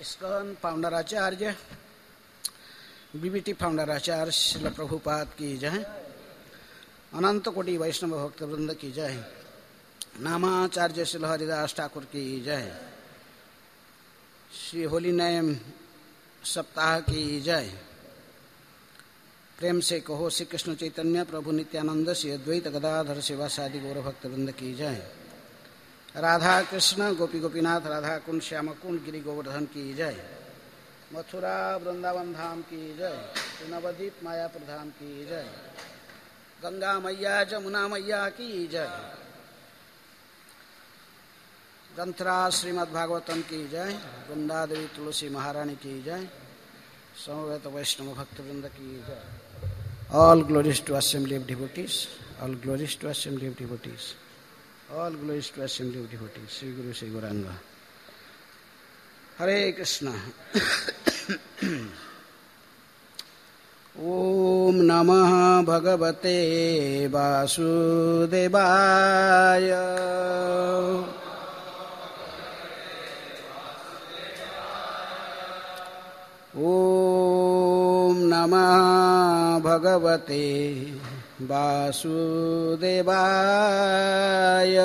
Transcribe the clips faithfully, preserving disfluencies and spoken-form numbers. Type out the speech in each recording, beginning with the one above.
ISKCON founder आचार्य BBT founder आचार्य श्रील प्रभुपाद की जय। अनंत कोटि वैष्णव भक्त वृंद की जय। नामाचार्य श्रील हरिदास ठाकुर की जय। श्री होली नेम सप्ताह की जय। प्रेम से कहो श्री कृष्ण चैतन्य प्रभु नित्यानंद श्री अद्वैत गदाधर शिवासादि गौर भक्त वृंद की जय। राधा कृष्ण गोपी गोपीनाथ राधा कुंड श्याम कुंड गिरि गोवर्धन की जय। मथुरा वृंदावन धाम की जय। नवदीप माया प्रधान की जय। गंगा मैया जमुना मैया की जय। ग्रंथराज श्रीमद् भागवतम की जय। वृंदा देवी तुलसी महारानी की जय। समवेत वैष्णव भक्त वृंद की जय। All glories to assembly of devotees. All glories to assembly of devotees. All glories to assembly of devotees. Sri Guru Sri Gauranga. Hare Krishna. Om Namah Bhagavate Vasudevaya. Om Namah Bhagavate Vasudevaya.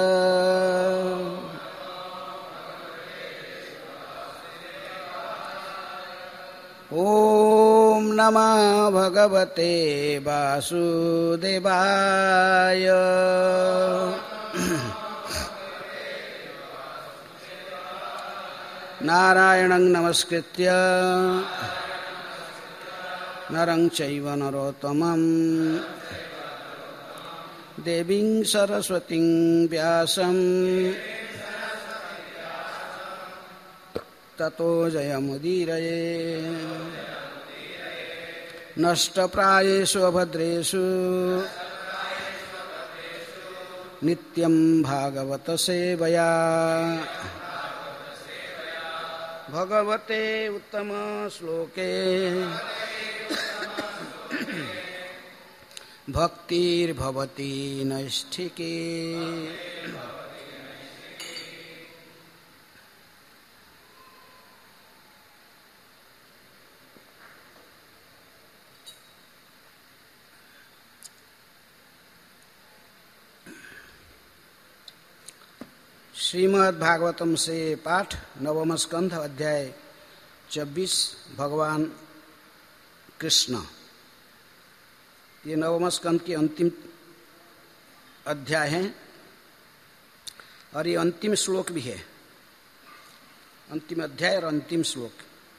Om Namah Bhagavate Vasudevaya. Narayanam namaskritya Narang chaiva narottamam Deving saraswating vyasam Tato jayamudiraye Nashtaprayeshu abhadreshu Nityam bhagavata sevaya Bhagavate uttama shloke Bhaktir bhavati naisthike. Shrimad Bhagavatam से पाठ नवम स्कंध अध्याय चौबीस भगवान कृष्ण। ये नवम स्कंध के अंतिम अध्याय हैं और ये अंतिम श्लोक भी है। अंतिम अध्याय और अंतिम श्लोक।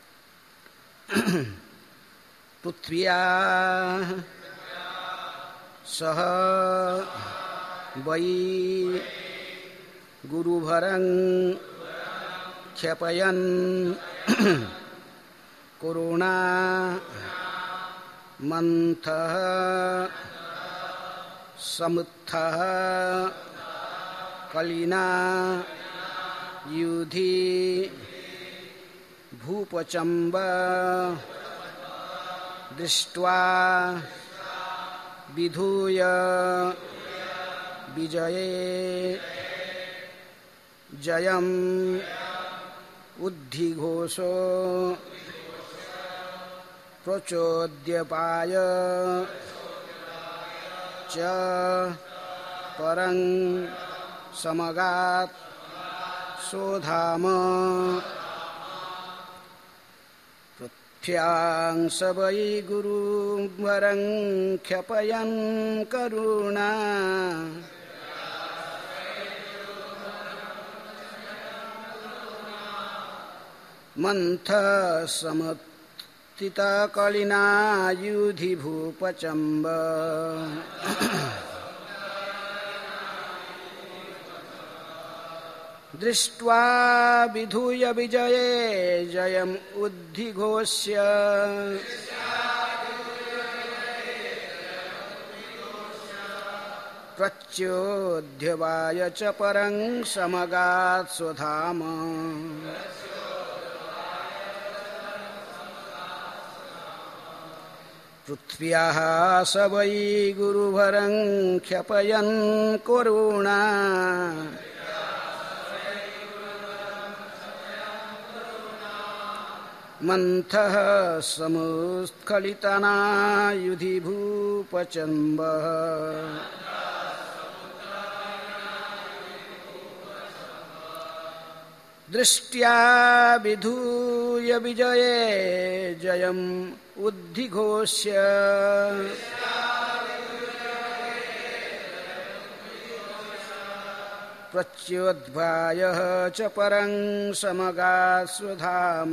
पृथ्व्या सह वै गुरुभरं क्षपयन् करुणा मंथः समुत्थः कलिना युधि भूपचम्ब दृष्ट्वा विधूय विजये जयम् उद्धिघोषो प्रचोद्यपाय च परं समगात् सोधाम पृथ्व्यां स वै गुरुवरं क्षपयन् करुणा मंथ समुत्थिता कलिना युधि भूपचम्ब दृष्ट्वा विधूय विजये जयम् उद्धिघोष्य प्रच्योद्यवाय च परं समगात् स्वधाम पृथ्व्याः स वै गुरुभरं क्षपयन् करुणा मंथः समुत्स्खलितनायुधि भूपचम्बः दृष्ट्या विधूय विजये जयम् उद्धिघोष्य प्रच्योद्भायः च परं समगात् स्वधाम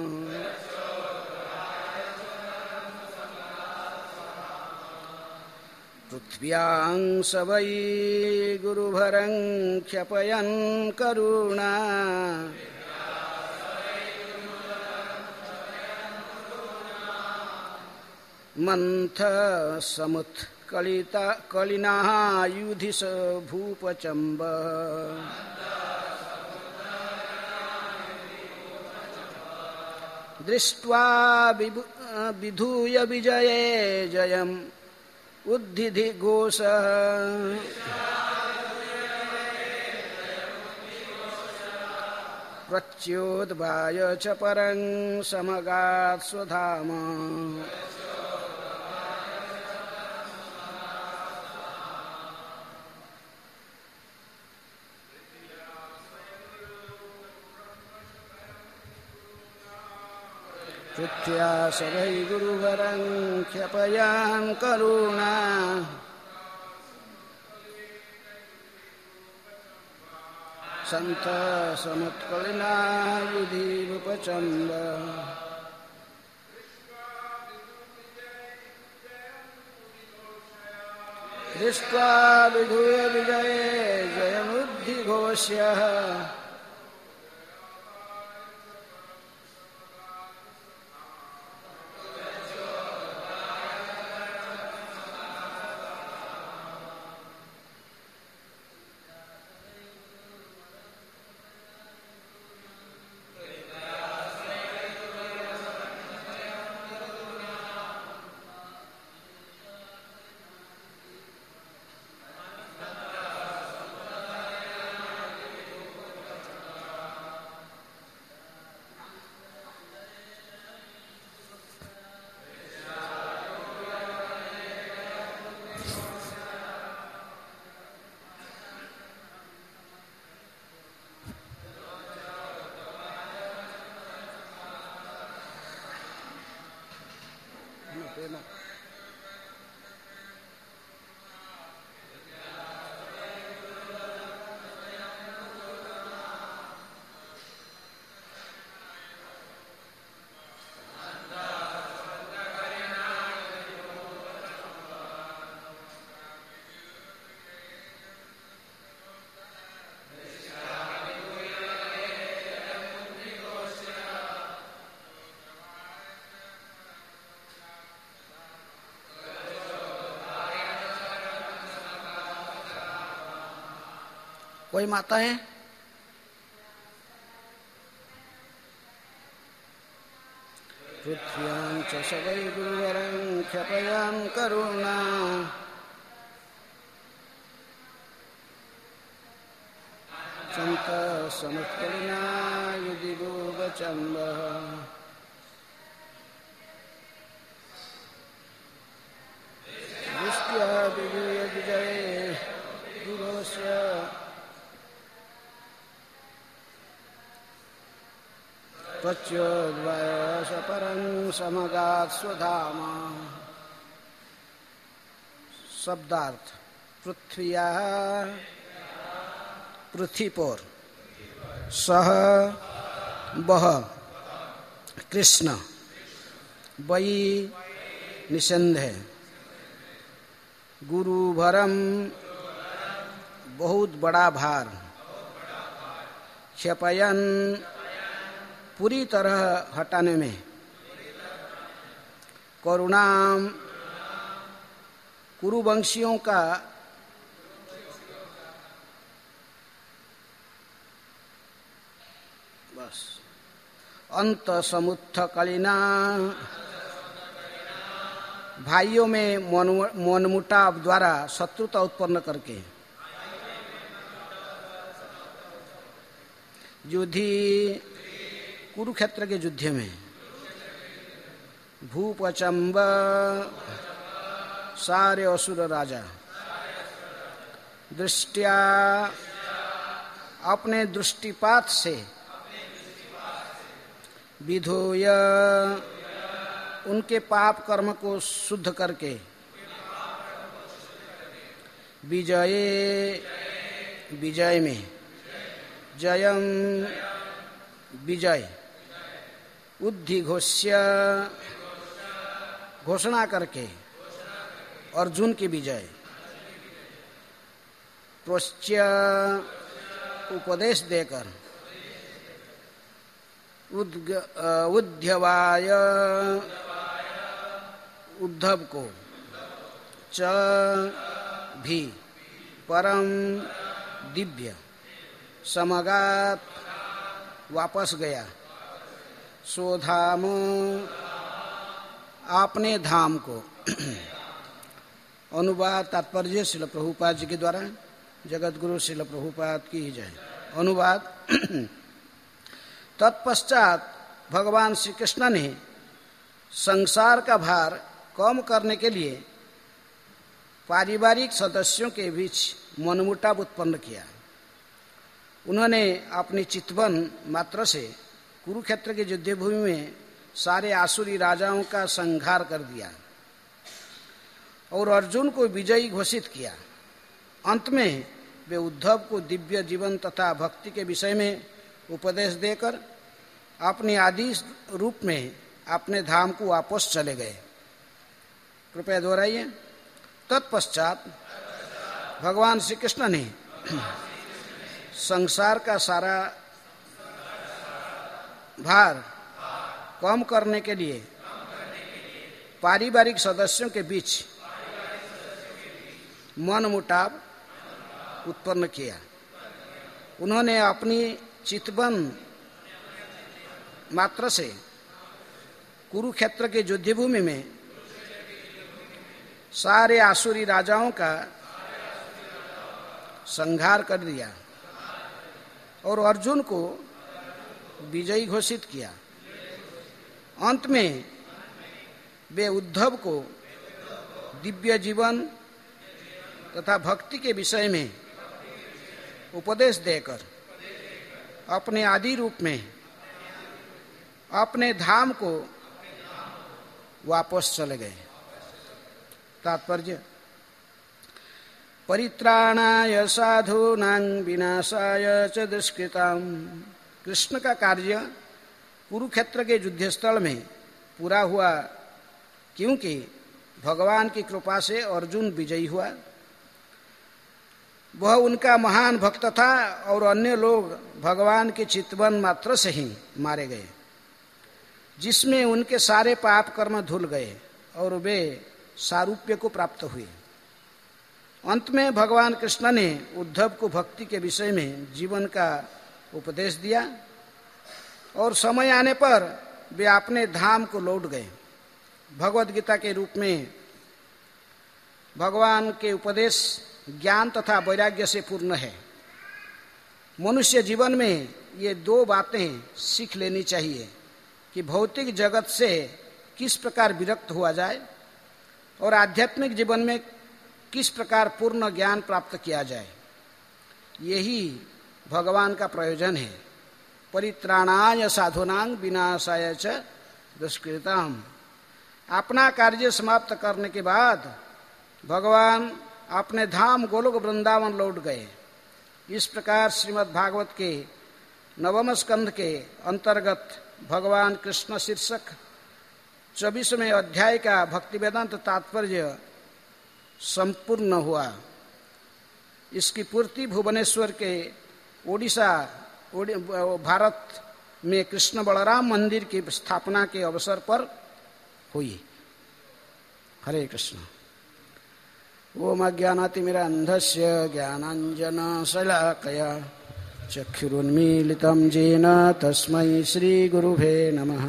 पृथ्व्यां स वै गुरुभरं क्षपयन् करुणा मंथः समुत्कलिता कलिनः युधि स भूपचम्बः दृष्ट्वा विधूय विजये जयम् उद्धिघोषः प्रच्योद्भाय च परं समगात् स्वधाम पृथ्व्या स वै गुरुवरं क्षपयान् करुणा सन्तः समुत्कलिनायुधि भूपचम्बः दृष्ट्वा विधूय विजये जयमुद्धिघोष्य कोई माता है? पृथ्व्यां च स वै गुरुवरं क्षपयान् करुणा सन्तः समुत्कलिनायुधि भूपचम्बः दृष्ट्या विधूय विजये गुरोस्य प्रच्योद्भाय च परं समगात् स्वधाम। शब्दार्थ पृथ्व्या पृथ्वी पर सह बह कृष्ण वही निसंदेह गुरु भरम बहुत बड़ा भार क्षपयन पूरी तरह हटाने में करुणाम कुरुवंशियों का बस अंत समुत्थ कलिना भाइयों में मनमुटाव द्वारा शत्रुता उत्पन्न करके युद्धि कुरुक्षेत्र के युद्ध में भूपचंब सारे असुर राजा दृष्टिया अपने दृष्टिपात से विधोय उनके पाप कर्म को शुद्ध करके विजय विजय में जयम विजय उद्धिघोष्य घोषणा करके अर्जुन की विजय प्रोच्य उपदेश देकर उद्यवाय उद्धव को च भी परम दिव्य समगात वापस गया सोधाम आपने धाम को। अनुवाद तात्पर्य श्रील प्रभुपाद जी के द्वारा, जगत गुरु श्रील प्रभुपाद की जय। अनुवाद तत्पश्चात भगवान श्री कृष्ण ने संसार का भार कम करने के लिए पारिवारिक सदस्यों के बीच मनमुटाव उत्पन्न किया। उन्होंने अपनी चितवन मात्र से कुरुक्षेत्र की युद्ध भूमि में सारे आसुरी राजाओं का संहार कर दिया और अर्जुन को विजयी घोषित किया। अंत में वे उद्धव को दिव्य जीवन तथा भक्ति के विषय में उपदेश देकर अपने आदि रूप में अपने धाम को वापस चले गए। कृपया दोहराइए। तत्पश्चात भगवान श्री कृष्ण ने संसार का सारा भार कम करने के लिए पारिवारिक सदस्यों के बीच मनमुटाव उत्पन्न किया। उन्होंने अपनी चितवन मात्र से कुरुक्षेत्र के युद्ध भूमि में सारे आसुरी राजाओं का संहार कर दिया और अर्जुन को विजयी घोषित किया। अंत में वे उद्धव को दिव्य जीवन तथा भक्ति के विषय में उपदेश देकर अपने आदि रूप में अपने धाम को वापस चले गए। तात्पर्य परित्राणाय साधूनां विनाशाय च दुष्कृतां। कृष्ण का कार्य कुरुक्षेत्र के युद्ध स्थल में पूरा हुआ क्योंकि भगवान की कृपा से अर्जुन विजयी हुआ। वह उनका महान भक्त था और अन्य लोग भगवान के चितवन मात्र से ही मारे गए, जिसमें उनके सारे पाप कर्म धुल गए और वे सारूप्य को प्राप्त हुए। अंत में भगवान कृष्ण ने उद्धव को भक्ति के विषय में जीवन का उपदेश दिया और समय आने पर वे अपने धाम को लौट गए। भगवद गीता के रूप में भगवान के उपदेश ज्ञान तथा वैराग्य से पूर्ण है। मनुष्य जीवन में ये दो बातें सीख लेनी चाहिए कि भौतिक जगत से किस प्रकार विरक्त हुआ जाए और आध्यात्मिक जीवन में किस प्रकार पूर्ण ज्ञान प्राप्त किया जाए। यही भगवान का प्रयोजन है। परित्राणाय साधूनां विनाशाय च दुष्कृतां। अपना कार्य समाप्त करने के बाद भगवान अपने धाम गोलोक वृंदावन लौट गए। इस प्रकार श्रीमद् भागवत के नवम स्कंध के अंतर्गत भगवान कृष्ण शीर्षक चौबीसवें अध्याय का भक्ति वेदांत तात्पर्य संपूर्ण हुआ। इसकी पूर्ति भुवनेश्वर के ओडिशा भारत में कृष्ण बलराम मंदिर की स्थापना के अवसर पर हुई। हरे कृष्ण। ओम अज्ञानातिमिरान्धस्य ज्ञानाञ्जनशलाकया चक्षुरुन्मीलितं येन तस्मै श्रीगुरुवे नमः।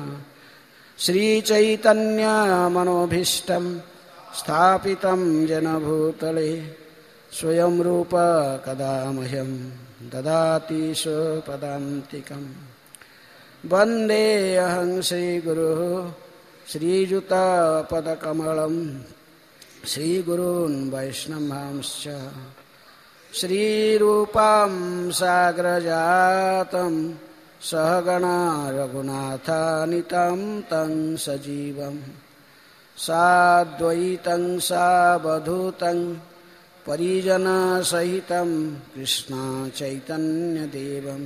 श्रीचैतन्यमनोभीष्टं स्थापितं येन स्वयं रूप कदा मह्यं ददाति स्वपदान्तिकं। वन्देऽहं श्रीगुरुः श्रीयुतपदकमलं श्रीगुरून् वैष्णवांश्च श्रीरूपं साग्रजातं सहगणा रघुनाथानितं तं सजीवं साद्वैतं सावधूतं परिजनसहितं कृष्ण चैतन्यदेवं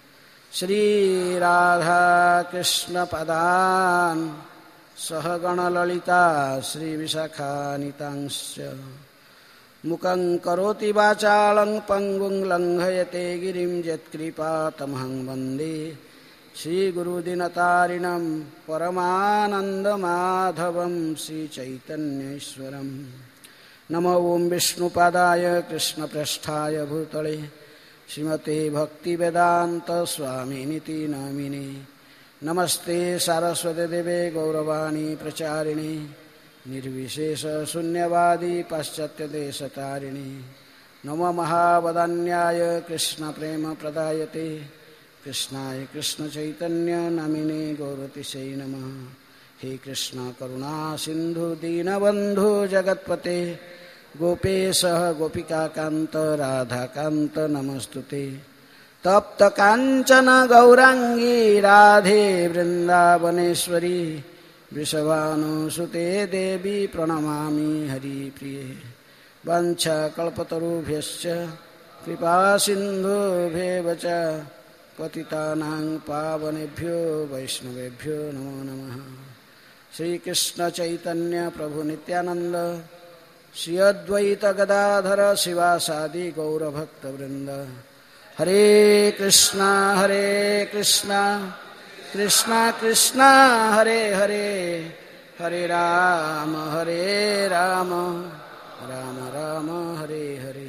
श्रीराधाकृष्णपदान् सहगणललिता श्रीविशाखानितांश्च मुखं करोति वाचालं पङ्गुं लङ्घयते गिरिं यत्कृपातमहं वन्दे श्रीगुरुदिनतारिणं परमानन्दमाधवं श्रीचैतन्येश्वरम् नमो ओं विष्णुपादाय कृष्णप्रेष्ठाय भूतले श्रीमते भक्तिवेदान्त स्वामिनिति नामिने नमस्ते सारस्वती देवे गौरवाणी प्रचारिणे निर्विशेष शून्यवादी पाश्चात्यदेशतारिणे नमो महावदान्याय कृष्ण प्रेम प्रदायते कृष्णाय कृष्ण चैतन्य नामिने गौरतिशै नमः। हे कृष्ण करुणा सिंधु दीनबंधु जगत्पते गोपेश गोपिकाकांत राधाकांत नमस्तुते तप्त कांचन गौरांगी राधे वृंदावनेश्वरी वृषभानुसुते देवी प्रणमामि हरिप्रिये वाञ्छाकल्पतरुभ्यश्च कृपा सिन्धुभ्येव च पतितानां पावनेभ्यो वैष्णवेभ्यो नमो नमः। श्रीकृष्ण चैतन्य प्रभु नित्यानंद श्री अद्वैत गदाधर शिवासादि गौरभक्तवृंद हरे कृष्णा हरे कृष्णा कृष्णा कृष्णा हरे हरे हरे राम हरे राम राम राम हरे हरे।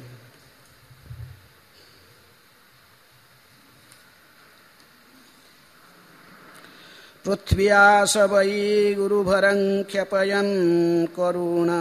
पृथ्व्या वै गुरुभरं ख्यपयन् करुणा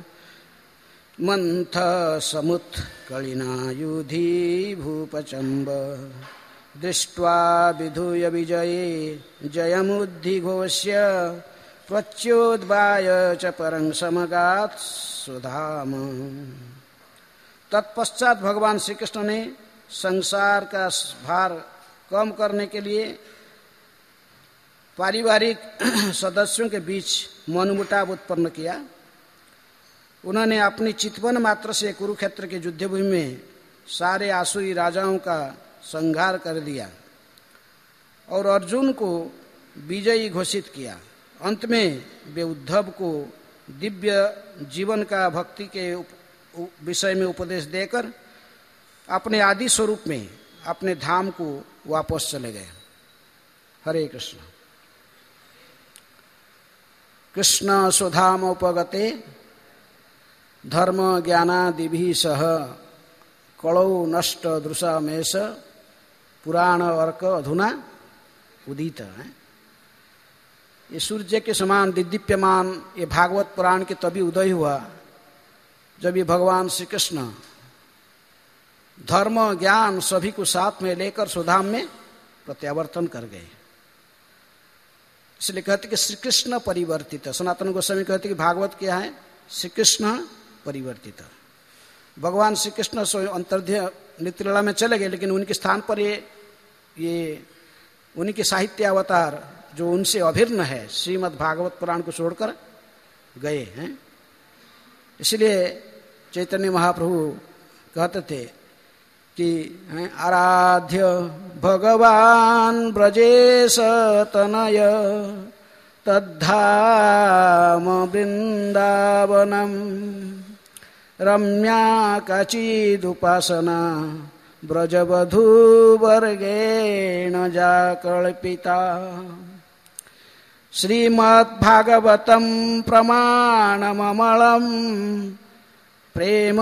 मंथ समुत्कलिनायुधि भूपचम्ब दृष्ट्वा विधूय विजये जयमुद्धिघोष्य त्वच्योद्वाय च परं समगात् सुधाम। तत्पश्चात भगवान श्री कृष्ण ने संसार का भार कम करने के लिए पारिवारिक सदस्यों के बीच मनमुटाव उत्पन्न किया। उन्होंने अपनी चितवन मात्र से कुरुक्षेत्र के युद्धभूमि में सारे आसुरी राजाओं का संहार कर दिया और अर्जुन को विजयी घोषित किया। अंत में वे उद्धव को दिव्य जीवन का भक्ति के विषय में उपदेश देकर अपने आदि स्वरूप में अपने धाम को वापस चले गए। हरे कृष्ण। कृष्ण सुधाम उपगते धर्म ज्ञानादिभिः सह कलौ नष्ट दृशामेश पुराण अर्क अधुना उदित है। ये सूर्य के समान दिदीप्यमान ये भागवत पुराण के तभी उदय हुआ जब ये भगवान श्री कृष्ण धर्म ज्ञान सभी को साथ में लेकर सुधाम में प्रत्यावर्तन कर गए। इसलिए कहते कि श्री कृष्ण परिवर्तित। सनातन गोस्वामी कहते कि भागवत क्या है? श्री कृष्ण परिवर्तित। भगवान श्री कृष्ण स्वयं अंतर्ध्य नित्यलीला में चले गए, लेकिन उनके स्थान पर ये ये उनके साहित्य अवतार जो उनसे अभिन्न है श्रीमद् भागवत पुराण को छोड़कर गए हैं। इसलिए चैतन्य महाप्रभु कहते थे कि आराध्य भगवान ब्रजेश तनय तद्धाम वृंदावनम रम्या काचिदुपासना ब्रजवधूवर्गेण जाकल्पिता श्रीमद्भागवतं प्रमाणममलं प्रेम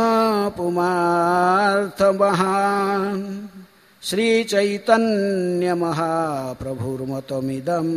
पुमार्थमहान् श्रीचैतन्य महाप्रभुर्मतमिदं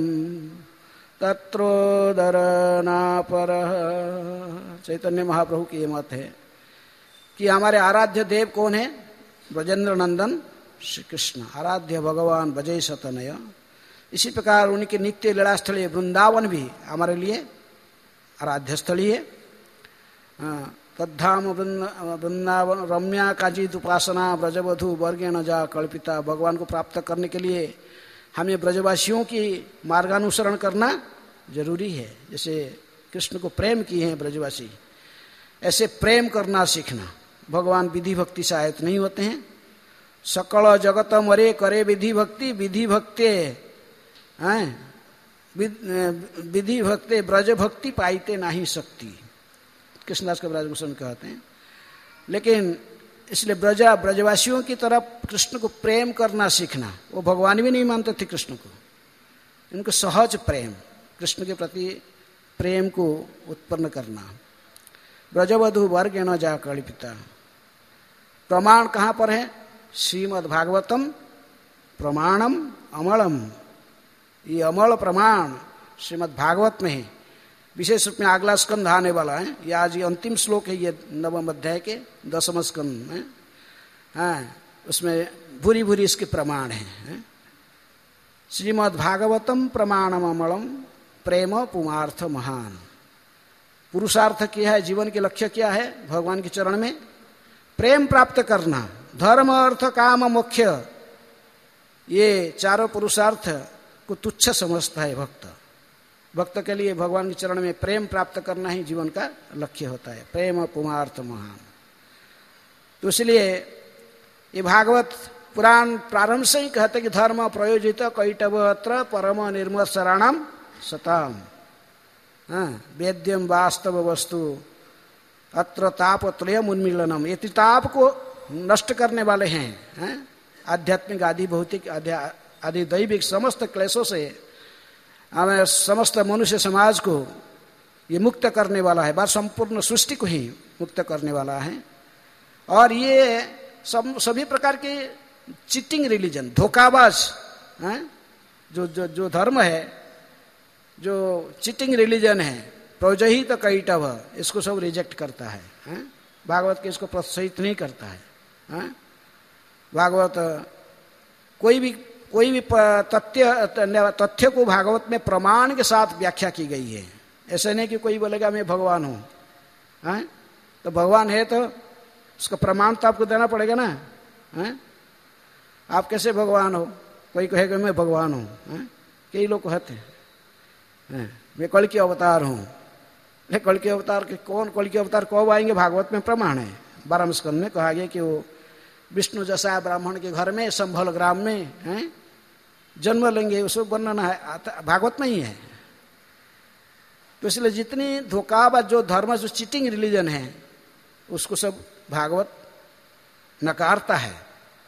तत्रोदरनापरः। चैतन्य महाप्रभु की ये मत है कि हमारे आराध्य देव कौन है? ब्रजेंद्र नंदन श्री कृष्ण, आराध्य भगवान ब्रजेश तनय इसी प्रकार उनके नित्य लीला स्थलीय वृंदावन भी हमारे लिए आराध्य स्थली है। तद्धाम वृंदावन रम्या काजित उपासना ब्रजवधु वर्गेण जा कल्पिता। भगवान को प्राप्त करने के लिए हमें ब्रजवासियों की मार्गानुसरण करना जरूरी है। जैसे कृष्ण को प्रेम किए हैं ब्रजवासी, ऐसे प्रेम करना सीखना। भगवान विधि भक्ति से आयत नहीं होते हैं। सकल जगत मरे करे विधि भक्ति, विधि भक्ते हैं विधि भक्ते ब्रज भक्ति पाइते नहीं सकती, कृष्णदास के ब्रजभूषण कहते हैं। लेकिन इसलिए ब्रजा ब्रजवासियों की तरफ कृष्ण को प्रेम करना सीखना। वो भगवान भी नहीं मानते थे कृष्ण को, इनको सहज प्रेम, कृष्ण के प्रति प्रेम को उत्पन्न करना। ब्रजवधु वर्ग न जा कल्पिता। प्रमाण कहाँ पर है? श्रीमद् भागवतम प्रमाणम अमलम। ये अमल प्रमाण श्रीमद् भागवत में है। विशेष रूप में अगला स्कंध आने वाला है। ये आज ये अंतिम श्लोक है, ये नवम अध्याय के दसम स्कंध में। हाँ, उसमें भूरी भूरी इसके प्रमाण हैं। श्रीमद् भागवतम प्रमाणम अमलम प्रेम पुमार्थ महान। पुरुषार्थ क्या है? जीवन के लक्ष्य क्या है? भगवान के चरण में प्रेम प्राप्त करना। धर्म अर्थ काम मोक्ष, ये चारों पुरुषार्थ को तुच्छ समझता है भक्त। भक्त के लिए भगवान के चरण में प्रेम प्राप्त करना ही जीवन का लक्ष्य होता है। प्रेम पुमार्थ महान। तो इसलिए ये भागवत पुराण प्रारंभ से ही कहते कि धर्म प्रयोजित कैटव अत्र परम निर्मल शरणम सताम। हाँ, वेद्यम वास्तव वस्तु अत्र ताप त्रयम उन्मीलनम। ये ताप को नष्ट करने वाले हैं, हैं? आध्यात्मिक आदि भौतिक आदि दैविक समस्त क्लेशों से हमें समस्त मनुष्य समाज को ये मुक्त करने वाला है। बात संपूर्ण सृष्टि को ही मुक्त करने वाला है। और ये सब सभी प्रकार के चीटिंग रिलीजन, धोखाबाज हैं, जो जो जो धर्म है, जो चीटिंग रिलीजन है, प्रोजहित कैटव, इसको सब रिजेक्ट करता है, हैं? भागवत के इसको प्रोत्साहित नहीं करता है, हैं? भागवत कोई भी कोई भी तथ्य तथ्य को भागवत में प्रमाण के साथ व्याख्या की गई है। ऐसे नहीं कि कोई बोलेगा मैं भगवान हूँ, हैं? तो भगवान है तो उसका प्रमाण तो आपको देना पड़ेगा ना, हैं? आप कैसे भगवान हो? कोई कहेगा मैं भगवान हूँ, हैं? कई लोग कहते हैं मैं कल की अवतार हूँ। कल के अवतार के कौन कल के अवतार कब आएंगे? भागवत में प्रमाण है। बारहवें स्कंध में कहा गया कि वो विष्णु जैसा ब्राह्मण के घर में संभल ग्राम में हैं जन्म लेंगे, उसको वर्णन है भागवत में ही है। तो इसलिए जितनी धोखाबाज जो धर्म जो चीटिंग रिलीजन है उसको सब भागवत नकारता है।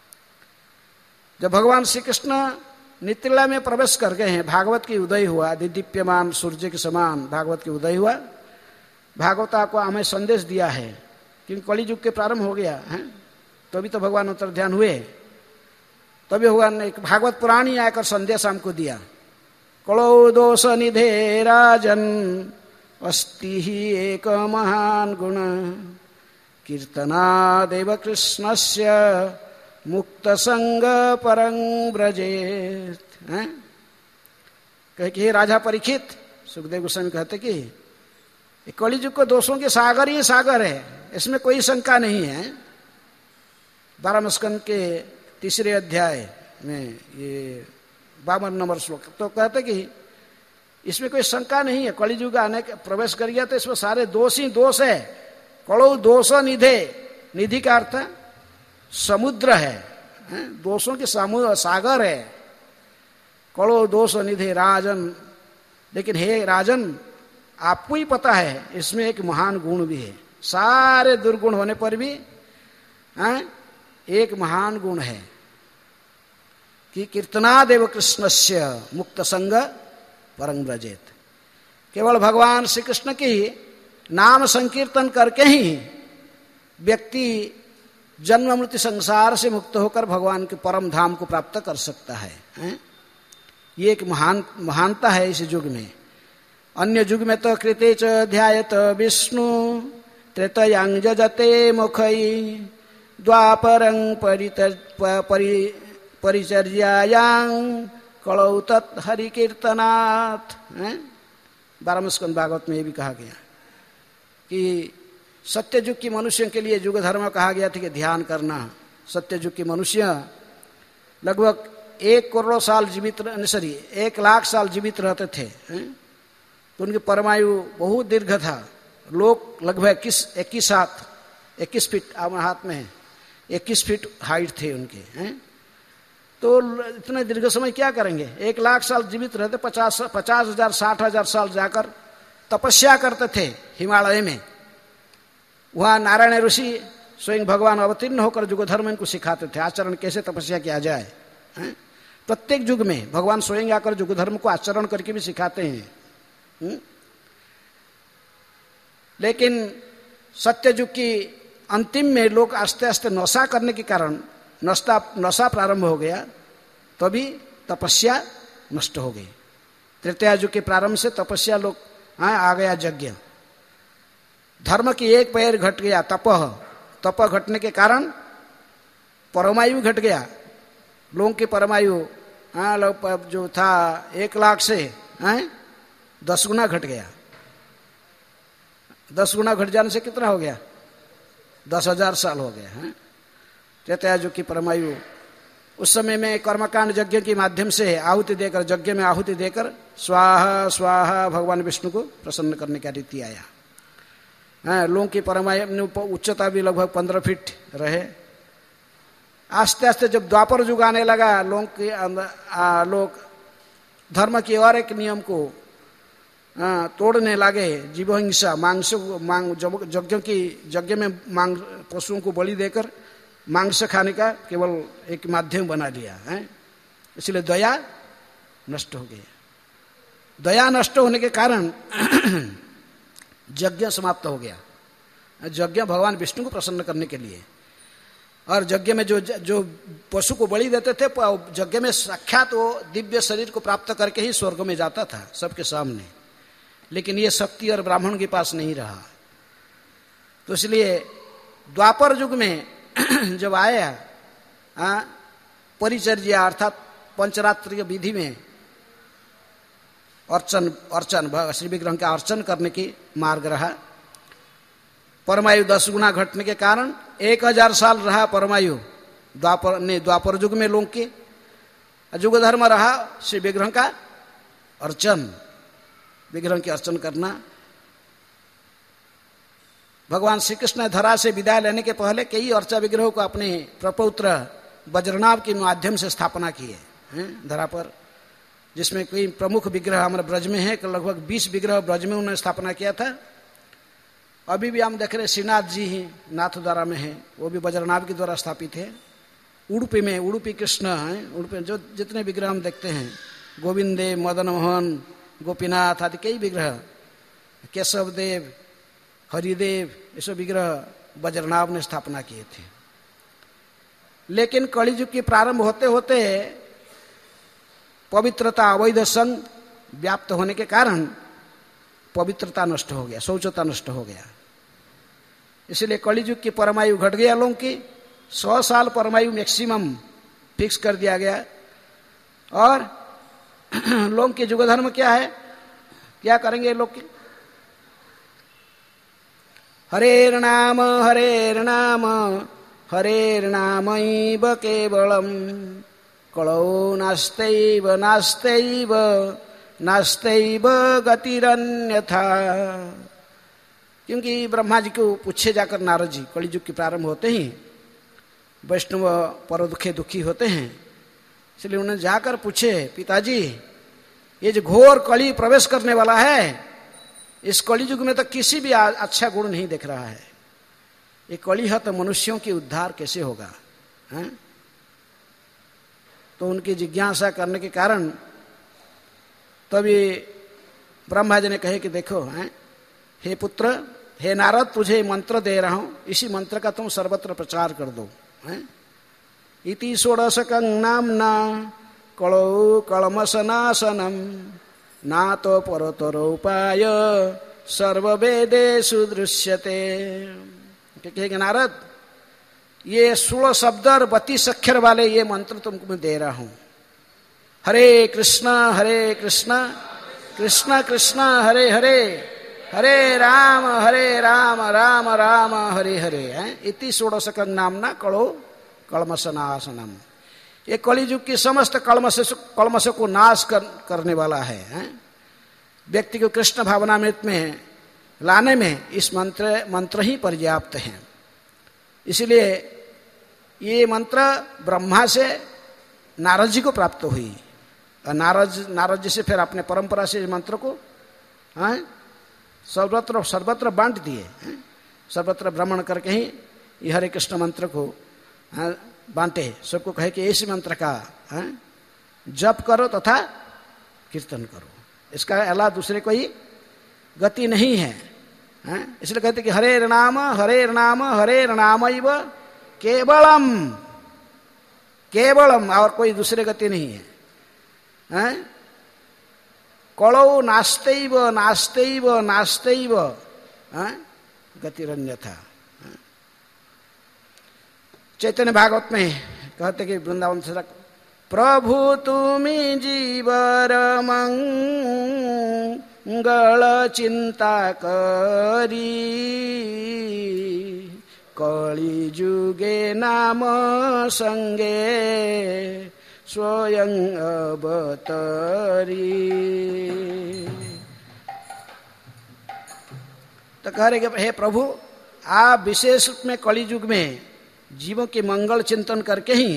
जब भगवान श्री कृष्ण नित्यलीला में प्रवेश कर गए हैं, भागवत की उदय हुआ, दीप्यमान सूर्य के समान भागवत की उदय हुआ। भागवता को हमें संदेश दिया है क्योंकि कलि युग के प्रारंभ हो गया है, तभी तो भगवान उत्तर ध्यान हुए। तभी भगवान ने एक भागवत पुराण ही आकर संदेश हमको दिया। कलौ दोष निधे राजन अस्ति ही एक महान गुण कीर्तना देव कृष्णस्य मुक्त संग परं ब्रजेत। कहे कि हे राजा परीक्षित, सुखदेव गोस्वामी कहते कि कलियुग को दोषों के सागर ही सागर है, इसमें कोई शंका नहीं है। बारहवें स्कंद के तीसरे अध्याय में ये बावन नंबर श्लोक तो कहते कि इसमें कोई शंका नहीं है। कलियुग आने के प्रवेश कर गया तो इसमें सारे दोष ही दोष है। कलौ दोष निधे, निधि का अर्थ समुद्र है, है? दोषों के समुद्र सागर है। कलौ दोष निधे राजन, लेकिन हे राजन आपको ही पता है इसमें एक महान गुण भी है। सारे दुर्गुण होने पर भी है? एक महान गुण है कि कीर्तनादेव कृष्णस्य मुक्त संग परं ब्रजेत। केवल भगवान श्री कृष्ण की नाम संकीर्तन करके ही व्यक्ति जन्म मृत्यु संसार से मुक्त होकर भगवान के परम धाम को प्राप्त कर सकता है, है? ये एक महान महानता है इस युग में। अन्य युग में तो कृते च ध्यायत विष्णु त्रेतयांग जजते मुखई द्वापरं परिचर्यायां कलौ तत् हरि कीर्तनात्। बारहवें स्कंद भागवत में ये भी कहा गया कि सत्य युग की मनुष्यों के लिए युग धर्म कहा गया था कि ध्यान करना। सत्य युग के मनुष्य लगभग एक करोड़ साल जीवित, सॉरी एक लाख साल जीवित रहते थे, तो उनकी परमायु बहुत दीर्घ था। लोग लगभग इक्कीस इक्कीस हाथ इक्कीस फीट हाथ में है इक्कीस फीट हाइट थे उनके हैं। तो इतने दीर्घ समय क्या करेंगे? एक लाख साल जीवित रहते, पचास पचास हजार साठ हजार साल जाकर तपस्या करते थे हिमालय में। वहाँ नारायण ऋषि स्वयं भगवान अवतीर्ण होकर युग धर्म इनको सिखाते थे, आचरण कैसे तपस्या किया जाए। हैं? प्रत्येक युग में भगवान स्वयं आकर युग धर्म को आचरण करके भी सिखाते हैं। हुँ? लेकिन सत्य युग की अंतिम में लोग आस्ते आस्ते नशा करने के कारण नशा नशा प्रारंभ हो गया, तभी तपस्या नष्ट हो गई। तृतीया युग के प्रारंभ से तपस्या लोग हाँ आ गया यज्ञ। धर्म की एक पैर घट गया, तपह तप घटने के कारण परमायु घट गया। लोगों की परमायु हाँ लोग जो था एक लाख से हाँ दस गुना घट गया। दस गुना घट जाने से कितना हो गया? दस हजार साल हो गया है। त्रेता युग की परमायु उस समय में कर्मकांड यज्ञ के माध्यम से आहुति देकर, यज्ञ में आहुति देकर स्वाहा स्वाहा भगवान विष्णु को प्रसन्न करने का रीति आया। हाँ, लोगों की परमायु उच्चता भी लगभग पंद्रह फीट रहे। आस्ते आस्ते जब द्वापर युग आने लगा, लोगों के लोग धर्म की और एक नियम को आ, तोड़ने लगे। जीव हिंसा, मांस मांग यज्ञ की यज्ञ में मांग पशुओं को बलि देकर मांस खाने का केवल एक माध्यम बना लिया है। इसलिए दया नष्ट हो गई। दया नष्ट होने के कारण यज्ञ समाप्त हो गया। यज्ञ भगवान विष्णु को प्रसन्न करने के लिए, और यज्ञ में जो जो पशु को बलि देते थे, यज्ञ में साक्षात वो दिव्य शरीर को प्राप्त करके ही स्वर्ग में जाता था सबके सामने। लेकिन ये शक्ति और ब्राह्मण के पास नहीं रहा। तो इसलिए द्वापर युग में जब आया परिचर्या अर्थात पंचरात्रिय विधि में अर्चन अर्चन श्री विग्रह का अर्चन करने की मार्ग रहा। परमायु दस गुना घटने के कारण एक हजार साल रहा परमायु द्वापर ने द्वापर युग में लोगों के। युग धर्म रहा श्री विग्रह का अर्चन, विग्रह के अर्चन करना। भगवान श्री कृष्ण धरा से विदाय लेने के पहले कई अर्चा विग्रहों को अपने प्रपौत्र वज्रनाभ के माध्यम से स्थापना किए हैं धरा पर, जिसमें कोई प्रमुख विग्रह हमारे ब्रज में है। लगभग बीस विग्रह ब्रज में उन्होंने स्थापना किया था। अभी भी हम देख रहे श्रीनाथ जी ही नाथ द्वारा में है, वो भी वज्रनाभ के द्वारा स्थापित है। उडुपी में उडुपी कृष्ण है, उडुपी जो जितने विग्रह हम देखते हैं, गोविंदे, मदन मोहन, गोपीनाथ आदि कई विग्रह, केशव देव, हरिदेव, ये सब विग्रह वज्रनाभ ने स्थापना किए थे। लेकिन कलियुग के प्रारंभ होते होते पवित्रता, अवैध संग व्याप्त होने के कारण पवित्रता नष्ट हो गया, शौचता नष्ट हो गया। इसलिए कलियुग की परमायु घट गया। लोगों की सौ साल परमायु मैक्सिमम फिक्स कर दिया गया। और लोगों के युग धर्म क्या है, क्या करेंगे लोग की? हरेर नाम हरेर नाम हरेर नामैव केवलम कलौ नास्त्यैव नास्त्यैव नास्त्यैव गतिरन्यथा। क्योंकि ब्रह्मा जी को पूछे जाकर नारद जी कलियुग के प्रारंभ होते ही वैष्णव पर दुखे दुखी होते हैं, इसलिए उन्हें जाकर पूछे, पिताजी ये जो घोर कली प्रवेश करने वाला है, इस कलियुग में तो किसी भी अच्छा गुण नहीं दिख रहा है। ये कलिहत मनुष्यों की उद्धार कैसे होगा है? तो उनकी जिज्ञासा करने के कारण तभी ब्रह्मा जी ने कहे कि देखो हैं, हे पुत्र, हे नारद, तुझे मंत्र दे रहा हूं, इसी मंत्र का तुम सर्वत्र प्रचार कर दो। हैं? इति षोडशकं नाम्ना कलौ कलमशनाशनम नातो परतरोपाय सर्ववेदेषु दृश्यते। कहेंगे नारद, ये सोलह शब्द और बत्तीस अक्षर वाले ये मंत्र तुमको मैं दे रहा हूं। हरे कृष्ण हरे कृष्ण कृष्ण कृष्ण हरे हरे हरे राम हरे राम राम राम हरे हरे हैं। इति षोडशकं नामना कलो कल्मषनाशनम। ये कलियुग की समस्त कल्मश कल्मशों को नाश कर, करने वाला है, हैं? व्यक्ति को कृष्ण भावनामृत में लाने में इस मंत्र मंत्र ही पर्याप्त है। इसलिए ये मंत्र ब्रह्मा से नारद जी को प्राप्त हुई और नारद नारद जी से फिर अपने परंपरा से इस मंत्र को हैं सर्वत्र सर्वत्र बांट दिए। सर्वत्र भ्रमण करके ही ये हरे कृष्ण मंत्र को बांटे, सबको कहे कि इस मंत्र का जप करो तथा कीर्तन करो, इसका अलावा दूसरे कोई गति नहीं है। इसलिए कहते कि हरे नाम हरे नाम हरे नामैव केवलम, केवलम और कोई दूसरे गति नहीं है, है? कलौ नास्तेव नास्तेव नास्तेव गतिरन्यथा। चैतन्य भागवत में कहते कि वृंदावन से प्रभु तुमी जीवर मंगल चिंता करी, कली जुगे नाम संगे स्वयं अवतरी। तो कह रहे कि हे प्रभु, आप विशेष रूप में कली युग में जीवों के मंगल चिंतन करके ही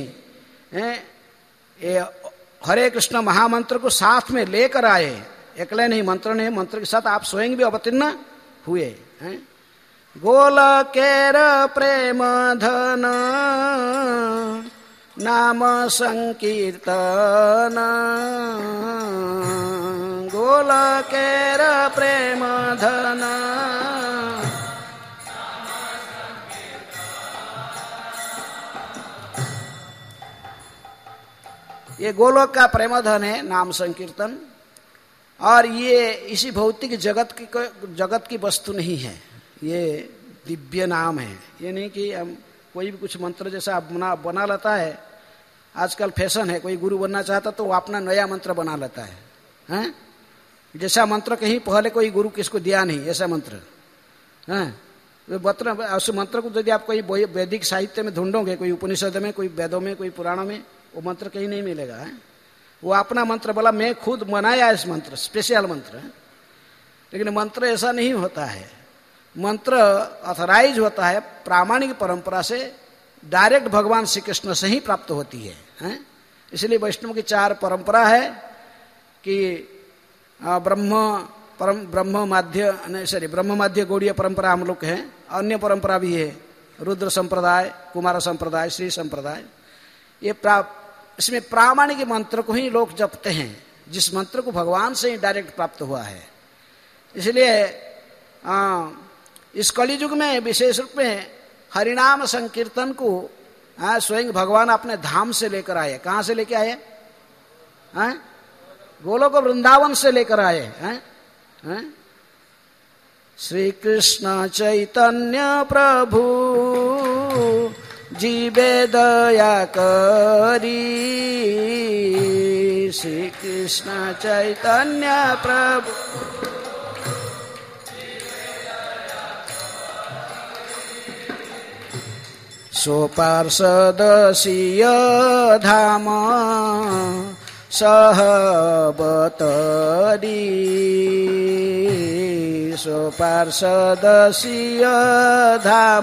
ये हरे कृष्ण महामंत्र को साथ में लेकर आए। अकेले नहीं, मंत्र नहीं, मंत्र के साथ आप स्वयं भी अवतीर्ण हुए हैं। गोलकेर प्रेम धन नाम संकीर्तन, गोलकेर प्रेम धन ये गोलोक का प्रेम धन है नाम संकीर्तन। और ये इसी भौतिक जगत की जगत की वस्तु नहीं है, ये दिव्य नाम है। ये नहीं कि हम कोई भी कुछ मंत्र जैसा बना बना लेता है। आजकल फैशन है, कोई गुरु बनना चाहता तो वो अपना नया मंत्र बना लेता है, हैं? जैसा मंत्र कहीं पहले कोई गुरु किसको दिया नहीं, ऐसा मंत्र, हैं? मंत्र उस मंत्र को यदि आप कोई वैदिक साहित्य में ढूंढोगे, कोई उपनिषद में, कोई वेदों में, कोई पुराणों में, वो मंत्र कहीं नहीं मिलेगा, है? वो अपना मंत्र बोला मैं खुद बनाया इस मंत्र, स्पेशल मंत्र है। लेकिन मंत्र ऐसा नहीं होता है। मंत्र ऑथराइज होता है प्रामाणिक परंपरा से, डायरेक्ट भगवान श्री कृष्ण से ही प्राप्त होती है, हैं? इसलिए वैष्णव की चार परंपरा है कि ब्रह्म परम ब्रह्म माध्य नहीं सॉरी ब्रह्म माध्य गौड़ीय परंपरा हम लोग हैं, अन्य परंपरा भी है, रुद्र संप्रदाय, कुमार संप्रदाय, श्री संप्रदाय। ये प्रा इसमें प्रामाणिक मंत्र को ही लोग जपते हैं, जिस मंत्र को भगवान से ही डायरेक्ट प्राप्त हुआ है। इसलिए आ, इस कलियुग में विशेष रूप में हरिनाम संकीर्तन को आ, स्वयं भगवान अपने धाम से लेकर आए। कहाँ से लेकर आए? हैं? गोलोक वृंदावन से लेकर आए हैं, हैं? श्री कृष्ण चैतन्य प्रभु जीवे दया करी, श्री कृष्ण चैतन्य प्रभु सो पार्षदसीय धाम सहबतरी, सो पार्षदसीय धाम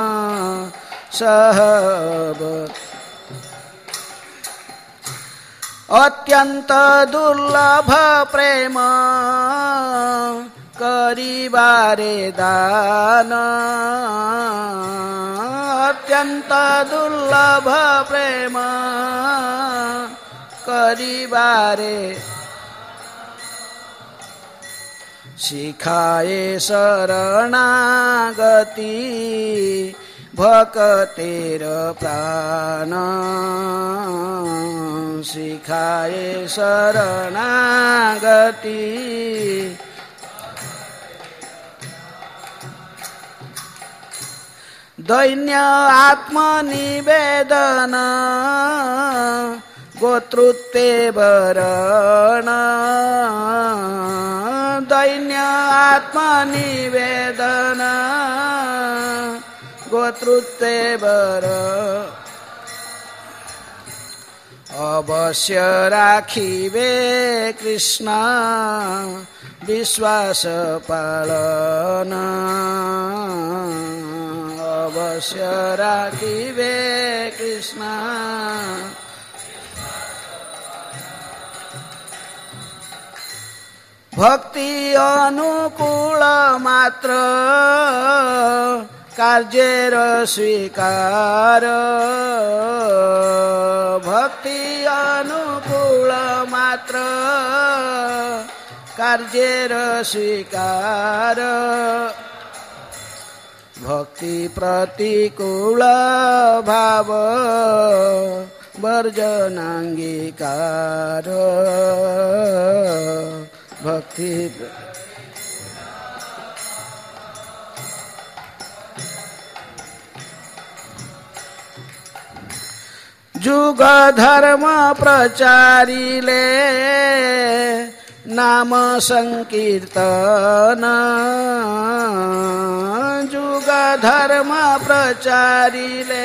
सहब। अत्यंत दुर्लभ प्रेम करिबारे दान, अत्यंत दुर्लभ प्रेम करिबारे सिखाए शरणागति भक्तेर प्राण, सिखाए शरणागति दैन्य आत्मनिवेदन, गोतृत्वे वरण दैन्य आत्मनिवेदन गोतृत्वे वरण अवश्य राखिबे कृष्ण विश्वास पालन अवश्य राखिबे कृष्ण भक्ति अनुकूल मात्र कार्जेर स्वीकार भक्ति अनुकूल मात्र कार्जेर स्वीकार भक्ति प्रतिकूल भाव वर्जनांगीकार भक्ति जुग धर्म प्रचारिले नाम संकीर्तन जुग धर्म प्रचारिले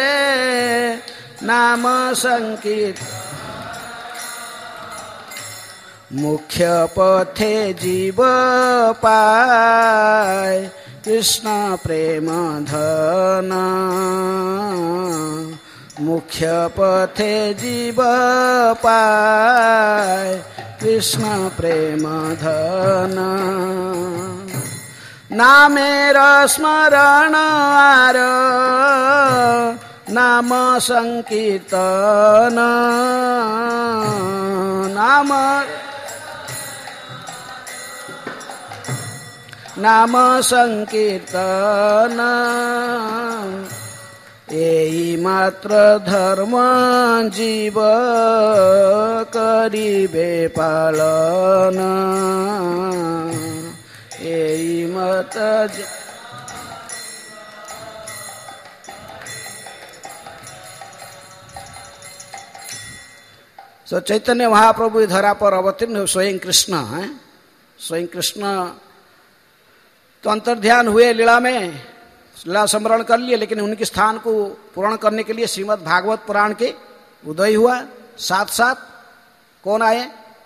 नाम संकीर्तन मुख्य पथे जीव पाय कृष्ण प्रेम धन मुख्य पथे जीव पाय कृष्ण प्रेम धन नामेर स्मरण आर नाम संकीर्तन नाम नाम संकीर्तन एई मात्र धर्म जीव करिबे पालन एई मत सो चैतन्य महाप्रभु धरा पर अवतीर्ण स्वयं कृष्ण है स्वयं कृष्ण तो अंतर्ध्यान हुए लीला में लीला स्मरण कर लिए लेकिन उनके स्थान को पूर्ण करने के लिए श्रीमद् भागवत पुराण के उदय हुआ साथ साथ कौन आए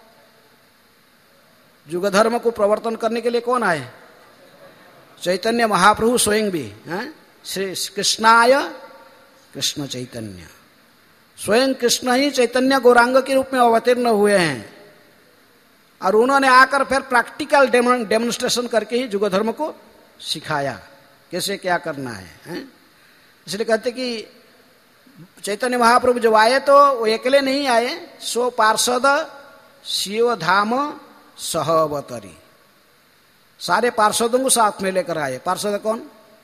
युग धर्म को प्रवर्तन करने के लिए कौन आए चैतन्य महाप्रभु स्वयं भी हैं श्री कृष्णाय कृष्ण चैतन्य स्वयं कृष्ण ही चैतन्य गौरांग के रूप में अवतीर्ण हुए हैं और उन्होंने आकर फिर प्रैक्टिकल डेमोन्स्ट्रेशन करके ही युग धर्म को सिखाया कैसे क्या करना है, है? इसलिए कहते कि चैतन्य महाप्रभु जब आए तो वो अकेले नहीं आए सो पार्षद शिव धाम सहवतरी सारे पार्षदों को साथ में लेकर आए। पार्षद कौन?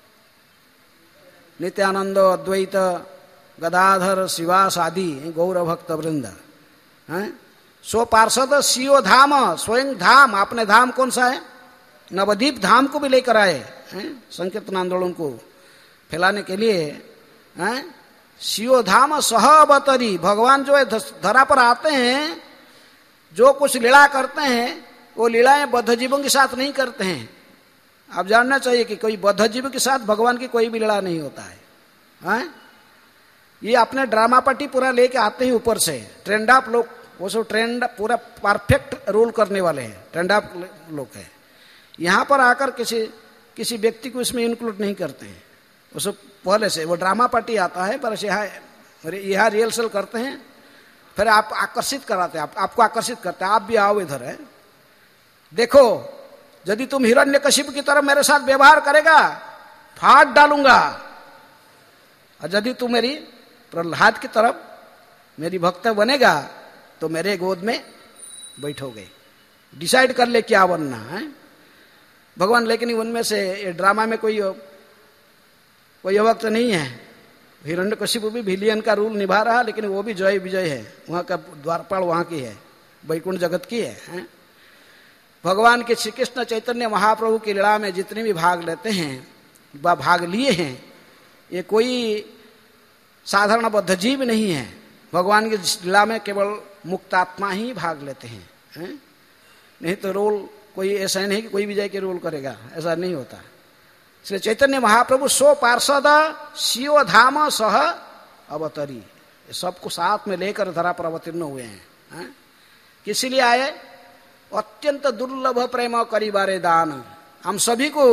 नित्यानंद अद्वैत गदाधर शिवास आदि गौर भक्त वृंद हैं। सो पार्षद शिव धाम स्वयं धाम अपने धाम कौन सा है नवद्वीप धाम को भी लेकर आए हैं संकीर्तन आंदोलन को फैलाने के लिए हैं। शिव धाम सहवतरी भगवान जो है धरा पर आते हैं जो कुछ लीला करते हैं वो लीलाएं बद्ध जीवों के साथ नहीं करते हैं। आप जानना चाहिए कि कोई बद्ध जीव के साथ भगवान की कोई भी लीला नहीं होता है, हैं? ये अपने ड्रामा पट्टी पूरा लेके आते हैं ऊपर से ट्रेंड ऑफ लोग वो सब ट्रेंड पूरा परफेक्ट रोल करने वाले हैं ट्रेंड ऑफ लोग हैं। यहाँ पर आकर किसी किसी व्यक्ति को इसमें इंक्लूड नहीं करते हैं वो सब पहले से वो ड्रामा पार्टी आता है पर यहाँ यहाँ रिहर्सल करते हैं फिर आप आकर्षित कराते हैं आप, आपको आकर्षित करते हैं आप भी आओ इधर है देखो यदि तुम हिरण्यकशिप की तरफ मेरे साथ व्यवहार करेगा फाड़ डालूंगा और यदि तुम मेरी प्रहलाद की तरफ मेरी भक्त बनेगा तो मेरे गोद में बैठोगे डिसाइड कर ले क्या बनना है भगवान। लेकिन उनमें से ये ड्रामा में कोई कोई वक्त नहीं है। हिरण्यकशिपु भी विलियन का रूल निभा रहा लेकिन वो भी जय विजय है वहाँ का द्वारपाल वहाँ की है वैकुंठ जगत की है, है? भगवान के श्री कृष्ण चैतन्य महाप्रभु की लीला में जितने भी भाग लेते हैं व भाग लिए हैं ये कोई साधारण बद्ध जीव नहीं है भगवान की लीला में केवल मुक्तात्मा ही भाग लेते हैं, हैं? नहीं तो रोल कोई ऐसा नहीं कि कोई भी जाके रोल करेगा, ऐसा नहीं होता। इसलिए चैतन्य महाप्रभु सो पार्षद शिव धाम सह अवतरी, सबको साथ में लेकर धरा पर अवतीर्ण हुए हैं, हैं? किस लिए आए? अत्यंत दुर्लभ प्रेम करी बारे दान, हम सभी को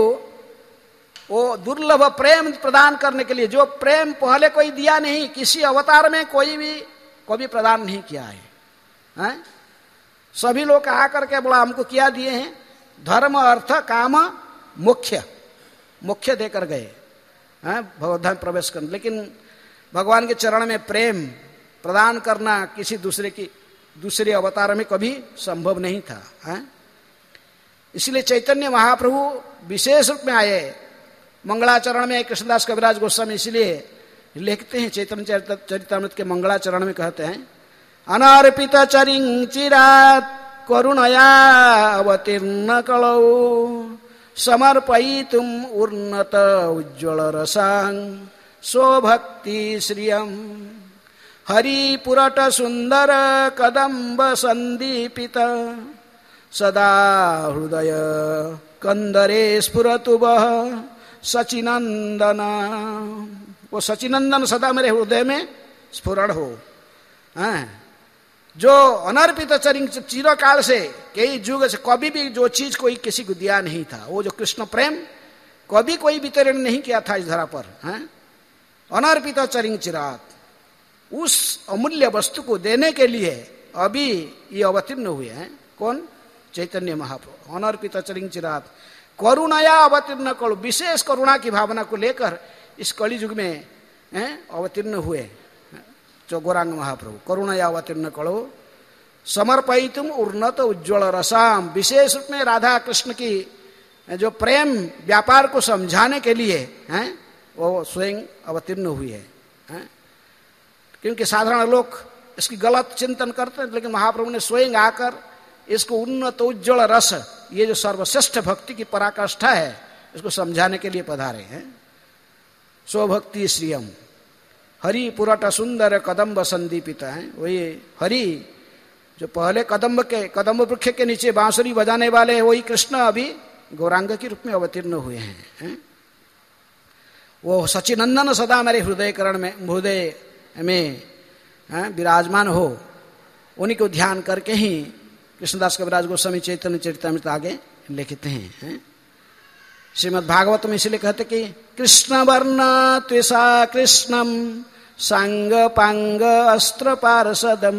वो दुर्लभ प्रेम प्रदान करने के लिए, जो प्रेम पहले कोई दिया नहीं, किसी अवतार में कोई भी कभी प्रदान नहीं किया है, हैं? सभी लोग आकर के बोला हमको क्या दिए हैं? धर्म अर्थ काम मुख्य मुख्य देकर गए, हैं? भगवद्धाम प्रवेश करने। लेकिन भगवान के चरण में प्रेम प्रदान करना किसी दूसरे की दूसरे अवतार में कभी संभव नहीं था, हैं? इसलिए चैतन्य महाप्रभु विशेष रूप में आए। मंगलाचरण में कृष्णदास कविराज गोस्वामी इसलिए लिखते हैं, चैतन्य चरितामृत के मंगलाचरण में कहते हैं, अनार्पित चरिं चिरात करुणया अवतीर्ण कलौ समर्पयितुम उन्नत उज्ज्वल रसां स्वभक्ति श्रियं हरिपुरट सुंदर कदम्ब संदीपित सदा हृदय कंदरे स्फुरतु वह सचिनंदन। वो सचिनंदन सदा मेरे हृदय में स्फुरण हो, हैं? जो अनर्पित चरिंग चिरकाल से कई युग से कभी भी जो चीज कोई किसी को दिया नहीं था, वो जो कृष्ण प्रेम कभी कोई वितरण नहीं किया था इस धरा पर, हैं? अनर्पित चरिंग चिरात, उस अमूल्य वस्तु को देने के लिए अभी ये अवतीर्ण हुए हैं। कौन? चैतन्य महाप्रभु। अनर्पित चरिंग चिरात करुणया अवतीर्ण कलो, विशेष करुणा की भावना को लेकर इस कलि युग में अवतीर्ण हुए जो गौरांग महाप्रभु। करुणया अवतीर्ण कलो समर्पयितुम उन्नत उज्ज्वल रसाम, विशेष रूप में राधा कृष्ण की जो प्रेम व्यापार को समझाने के लिए, हैं? वो स्वयं अवतीर्ण हुई है, हैं? क्योंकि साधारण लोग इसकी गलत चिंतन करते हैं, लेकिन महाप्रभु ने स्वयं आकर इसको उन्नत उज्ज्वल रस, ये जो सर्वश्रेष्ठ भक्ति की पराकाष्ठा है, इसको समझाने के लिए पधारे हैं। स्वभक्ति श्रियम हरि पुरट सुंदर कदम्ब संदीपित है, वही हरि जो पहले कदम्ब के कदम्ब वृक्ष के नीचे बांसुरी बजाने वाले हैं, वही कृष्ण अभी गौरांग के रूप में अवतीर्ण हुए हैं, हैं? वो सचिनंदन सदा मेरे हृदय करण में हृदय में विराजमान हो, उन्हीं को ध्यान करके ही कृष्णदास कविराज गोस्वामी चैतन्य चरितामृत आगे लिखते हैं, हैं? श्रीमद् भागवत में इसलिए कहते कि कृष्ण वर्ण त्वेषा कृष्णम सांग पांग अस्त्र पार्षदम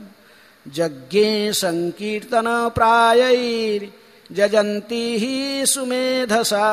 यज्ञे संकीर्तन प्रायैर जजंती ही सुमेधसा।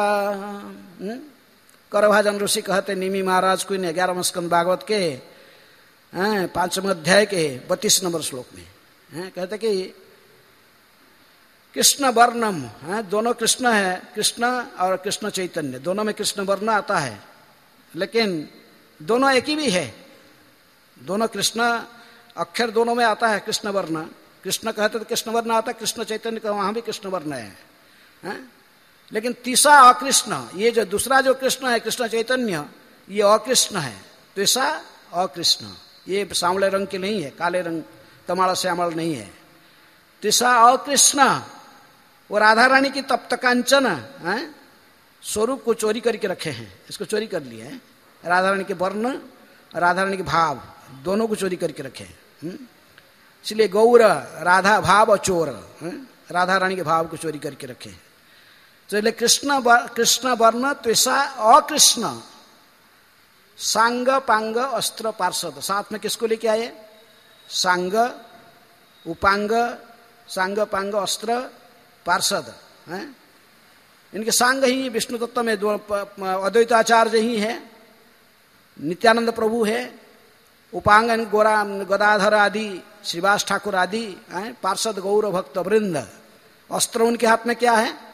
करभाजन ऋषि कहते निमि महाराज को ग्यारहवें स्कंद भागवत के पांचवें अध्याय के बत्तीस नंबर श्लोक में, हैं? कहते कि कृष्ण वर्णम, है दोनों कृष्ण है, कृष्ण और कृष्ण चैतन्य दोनों में कृष्ण वर्ण आता है, लेकिन दोनों एक ही भी है। दोनों कृष्ण अक्षर दोनों में आता है कृष्ण वर्ण, कृष्ण कहते तो कृष्ण वर्ण आता है, कृष्ण चैतन्य का वहां भी कृष्ण वर्ण है, है? लेकिन तीसरा अकृष्ण, ये जो दूसरा जो कृष्ण है कृष्ण चैतन्य, ये अकृष्ण है। तीसरा अकृष्ण, ये सांवले रंग के नहीं है, काले रंग तमाड़ा श्यामल नहीं है। तीसरा अकृष्ण वो राधा रानी की तप्त कांचन स्वरूप को चोरी करके रखे हैं, इसको चोरी कर लिए हैं। राधा रानी के वर्ण, राधा रानी के भाव दोनों को चोरी करके रखे हैं। इसलिए गौर राधा भाव और चोर, राधा रानी के भाव को चोरी करके रखे हैं। तो इसलिए कृष्ण कृष्ण वर्ण त्वेषा अकृष्ण सांग पांग अस्त्र पार्षद, साथ में किसको लेके आए? सांग उपांग, सांग पांग अस्त्र पार्षद, हैं? इनके सांग ही विष्णु तत्व में दो अद्वैताचार्य ही है, नित्यानंद प्रभु है, उपांग गोरा गदाधर आदि श्रीवास ठाकुर आदि, पार्षद गौर भक्त वृंद। अस्त्र उनके हाथ में क्या है?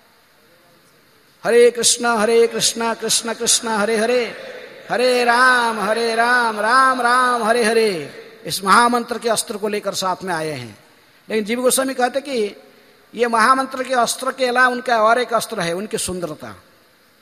हरे कृष्ण हरे कृष्ण कृष्ण कृष्ण हरे हरे, हरे राम हरे राम राम राम हरे हरे, इस महामंत्र के अस्त्र को लेकर साथ में आए हैं। लेकिन जीव गोस्वामी कहते कि ये महामंत्र के अस्त्र के अलावा उनका और एक अस्त्र है, उनकी सुंदरता।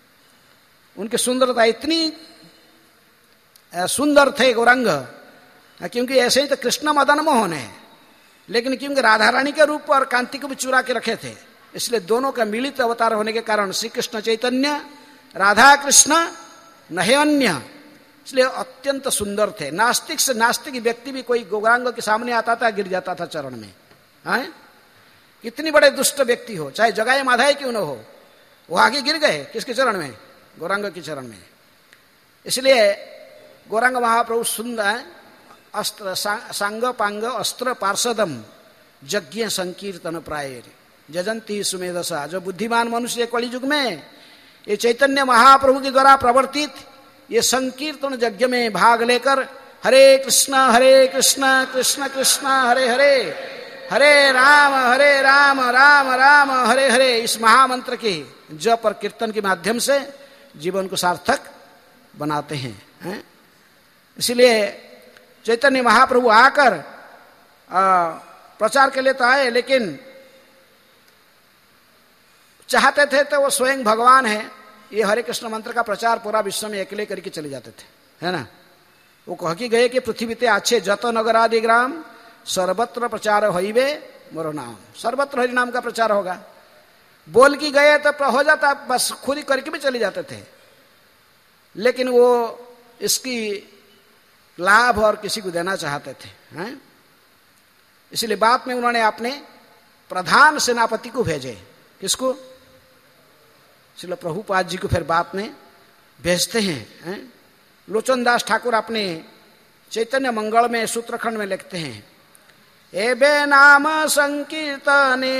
उनकी सुंदरता इतनी सुंदर थे गौरंग क्योंकि ऐसे ही तो कृष्ण मदन मोहन है, लेकिन क्योंकि राधा रानी के रूप और कांति को भी चुरा के रखे थे, इसलिए दोनों का मिलित अवतार होने के कारण श्री कृष्ण चैतन्य राधा कृष्ण नहीं अन्य, इसलिए अत्यंत सुंदर थे। नास्तिक से नास्तिक व्यक्ति भी कोई गौरांग के सामने आता था, गिर जाता था चरण में। है कितनी बड़े दुष्ट व्यक्ति हो, चाहे जगाए माधाए क्यों न हो, वो आगे गिर गए किसके चरण में? गौरांग के चरण में। इसलिए गौरांग महाप्रभु सुंदर अस्त्र सांग पांग अस्त्र पार्षदम यज्ञ संकीर्तन प्राय जजंती सुमेधसा। जो बुद्धिमान मनुष्य कलयुग में ये चैतन्य महाप्रभु के द्वारा प्रवर्तित ये संकीर्तन यज्ञ में भाग लेकर हरे कृष्ण हरे कृष्ण कृष्ण कृष्ण हरे हरे हरे राम हरे राम राम राम हरे हरे इस महामंत्र के जप और कीर्तन के माध्यम से जीवन को सार्थक बनाते हैं, हैं? इसलिए चैतन्य महाप्रभु आकर प्रचार के लिए तो आए, लेकिन चाहते थे तो वो स्वयं भगवान है, ये हरे कृष्ण मंत्र का प्रचार पूरा विश्व में अकेले करके चले जाते थे, है ना। वो कह के गए कि पृथ्वी ते अच्छे जत नगरादि ग्राम सर्वत्र प्रचार होइबे मोरो नाम। सर्वत्र हरि नाम का प्रचार होगा, बोल की गए तो हो जाता, बस खुद ही करके भी चले जाते थे, लेकिन वो इसकी लाभ और किसी को देना चाहते थे, हैं? इसलिए बाद में उन्होंने अपने प्रधान सेनापति को भेजे। किसको? इसलिए प्रभुपाद जी को फिर बाद में भेजते हैं, हैं? लोचन दास ठाकुर अपने चैतन्य मंगल में सूत्रखंड में लिखते हैं, एबे नाम संकीर्तने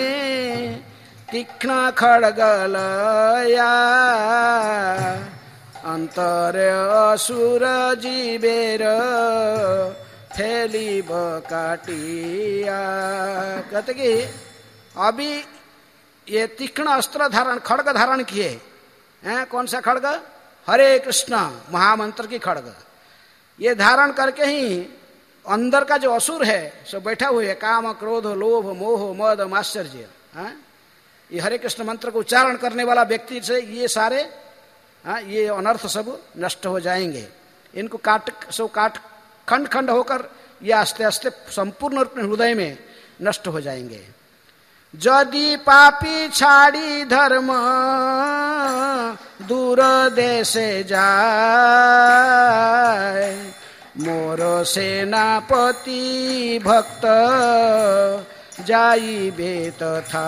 तीक्ष्ण खड्गलया अंतर असुर जीवेर फैली बकाटिया। कहते कि अभी ये तीक्ष्ण अस्त्र धारण खड्ग धारण किए हैं। कौन सा खड्ग? हरे कृष्ण महामंत्र की खड्ग। ये धारण करके ही अंदर का जो असुर है सो बैठा हुए है, काम क्रोध लोभ मोह मद माश्चर्य, ये हरे कृष्ण मंत्र को उच्चारण करने वाला व्यक्ति से ये सारे हाँ ये अनर्थ सब नष्ट हो जाएंगे। इनको काट सो काट खंड खंड होकर ये आस्ते आस्ते संपूर्ण रूप में हृदय में नष्ट हो जाएंगे। यदि पापी छाड़ी धर्म दूर देशे जाए मोरो सेनापति भक्त जाइबे तथा।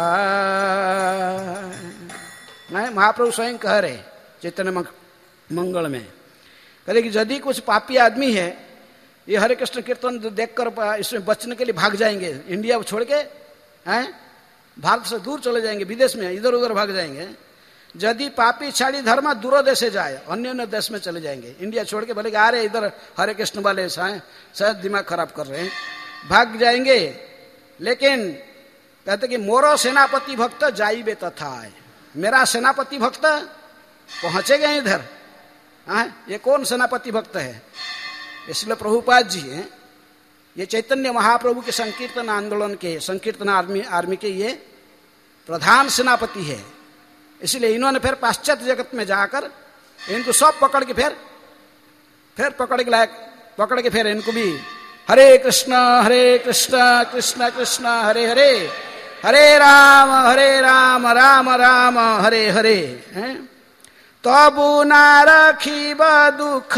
महाप्रभु स्वयं कह रहे चैतन्य मंगल में, कहते कि यदि कुछ पापी आदमी है ये हरे कृष्ण कीर्तन देखकर इसमें बचने के लिए भाग जाएंगे, इंडिया छोड़ के हैं भारत से दूर चले जाएंगे, विदेश में इधर उधर भाग जाएंगे। यदि पापी छाड़ी धर्म दूर देश जाए, अन्य अन्य देश में चले जाएंगे, इंडिया छोड़ के, भले आ रहे इधर हरे कृष्ण वाले शायद दिमाग खराब कर रहे हैं, भाग जाएंगे। लेकिन कहते कि मोरो सेनापति भक्त जाइबे तथा है, मेरा सेनापति भक्त पहुंचेगा इधर। हाँ ये कौन सेनापति भक्त है? इसलिए प्रभुपाद जी हैं, ये चैतन्य महाप्रभु के संकीर्तन आंदोलन के संकीर्तन आर्मी आर्मी के ये प्रधान सेनापति है। इसलिए इन्होंने फिर पाश्चात्य जगत में जाकर इनको सब पकड़ के फिर फिर पकड़ के लायक पकड़ के फिर इनको भी हरे कृष्ण हरे कृष्ण कृष्ण कृष्ण हरे हरे हरे राम हरे राम राम राम हरे हरे हैं। तबु ना रखिब दुख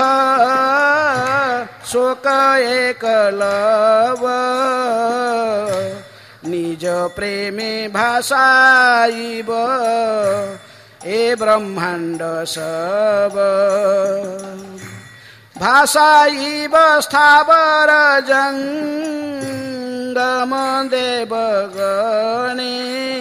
शोक एकलव निज प्रेमे भाषाइब ए ब्रह्मांड सब भाषाइब स्थावर जंगम देवगणे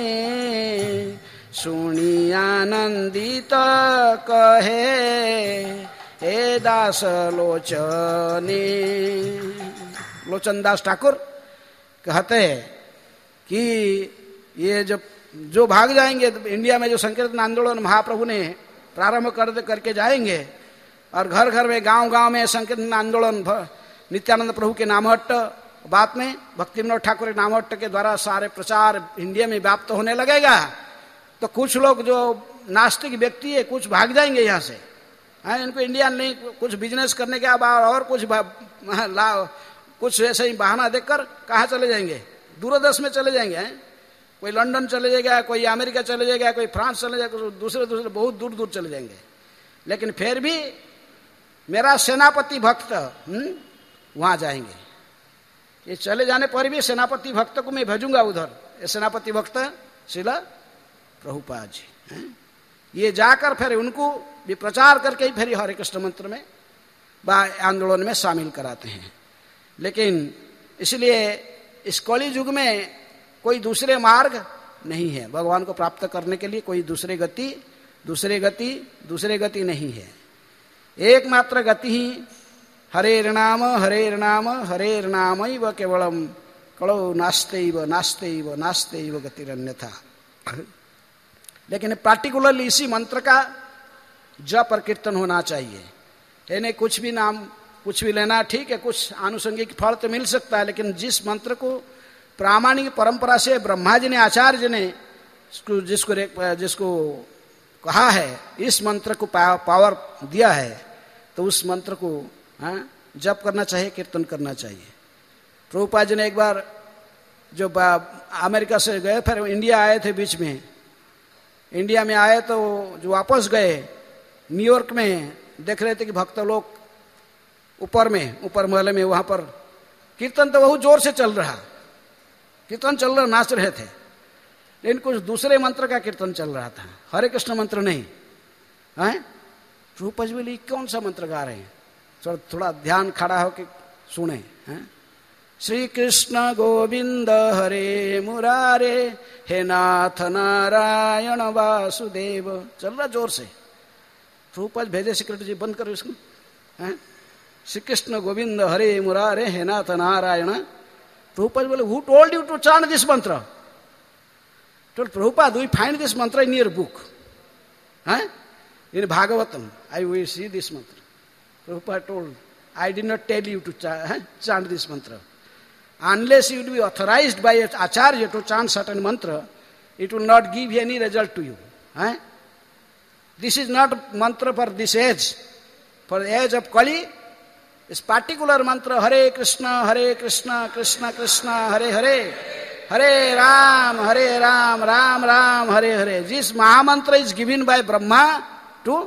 सुनी आनंदित कहे हे दास लोचने। लोचन दास ठाकुर कहते हैं कि ये जब जो भाग जाएंगे इंडिया में, जो संकीर्तन आंदोलन महाप्रभु ने प्रारंभ कर करके जाएंगे और घर घर में गांव गांव में संकीर्तन आंदोलन नित्यानंद प्रभु के नामहट्ट, बाद में भक्ति विनोद ठाकुर के नामहट्ट के द्वारा सारे प्रचार इंडिया में व्याप्त होने लगेगा, तो कुछ लोग जो नास्तिक व्यक्ति है कुछ भाग जाएंगे यहाँ से, है, इनको इंडिया नहीं, कुछ बिजनेस करने के बाद और कुछ ला, कुछ ऐसे ही बहाना देखकर कहाँ चले जाएंगे, दूरदेश में चले जाएंगे। हैं? कोई लंदन चले जाएगा, कोई अमेरिका चले जाएगा, कोई फ्रांस चले जाएगा, दूसरे दूसरे बहुत दूर दूर चले जाएंगे। लेकिन फिर भी मेरा सेनापति भक्त वहां जाएंगे। ये चले जाने पर भी सेनापति भक्त को मैं भेजूंगा उधर। ये सेनापति भक्त श्रील प्रभुपाद जी हैं? ये जाकर फिर उनको भी प्रचार करके ही फिर हरे कृष्ण मंत्र में व आंदोलन में शामिल कराते हैं। लेकिन इसलिए इस कली युग में कोई दूसरे मार्ग नहीं है, भगवान को प्राप्त करने के लिए कोई दूसरे गति दूसरे गति दूसरे गति नहीं है। एकमात्र गति ही हरेर नाम हरेर नाम हरेर नामैव केवलम कलो नास्तेैव नास्तेैव नास्तेैव गतिरन्यथा। लेकिन पार्टिकुलरली इसी मंत्र का जप और कीर्तन होना चाहिए। यानी कुछ भी नाम कुछ भी लेना ठीक है, कुछ आनुषंगिक फल तो मिल सकता है, लेकिन जिस मंत्र को प्रामाणिक परंपरा से ब्रह्मा जी ने आचार्य ने जिसको जिसको कहा है, इस मंत्र को पावर दिया है, तो उस मंत्र को हाँ, जप करना चाहिए, कीर्तन करना चाहिए। प्रभुपाद जी ने एक बार जो अमेरिका से गए फिर इंडिया आए थे, बीच में इंडिया में आए तो जो वापस गए न्यूयॉर्क में देख रहे थे कि भक्त लोग ऊपर में ऊपर महल में वहां पर कीर्तन तो बहुत जोर से चल रहा, कीर्तन चल रहा, नाच रहे थे, लेकिन कुछ दूसरे मंत्र का कीर्तन चल रहा था, हरे कृष्ण मंत्र नहीं है। प्रभुपाद जी बोले कौन सा मंत्र गा रहे हैं, थोड़ा थोड़ा ध्यान खड़ा हो के सुने हैं। श्री कृष्ण गोविंद हरे मुरारे हे नाथ नारायण वासुदेव चल रहा जोर से। प्रभुपाद भेजे सेक्रेटरी जी बंद करो इसको। हैं? श्री कृष्ण गोविंद हरे मुरारे हे नाथ नारायण। प्रभुपाद बोले who told you to chant this mantra? Told Prabhupada, we find this mantra in your book. Huh? In Bhagavatam, I will see this mantra. Prabhupada told, I did not tell you to chant, huh? chant this mantra. Unless you will be authorized by an acharya to chant certain mantra, it will not give any result to you. Huh? This is not mantra for this age. For the age of Kali, this particular mantra, Hare Krishna, Hare Krishna, Krishna Krishna, Hare Hare, Hare Ram, Hare Ram, Ram Ram, Hare Hare. This Mahamantra is given by Brahma to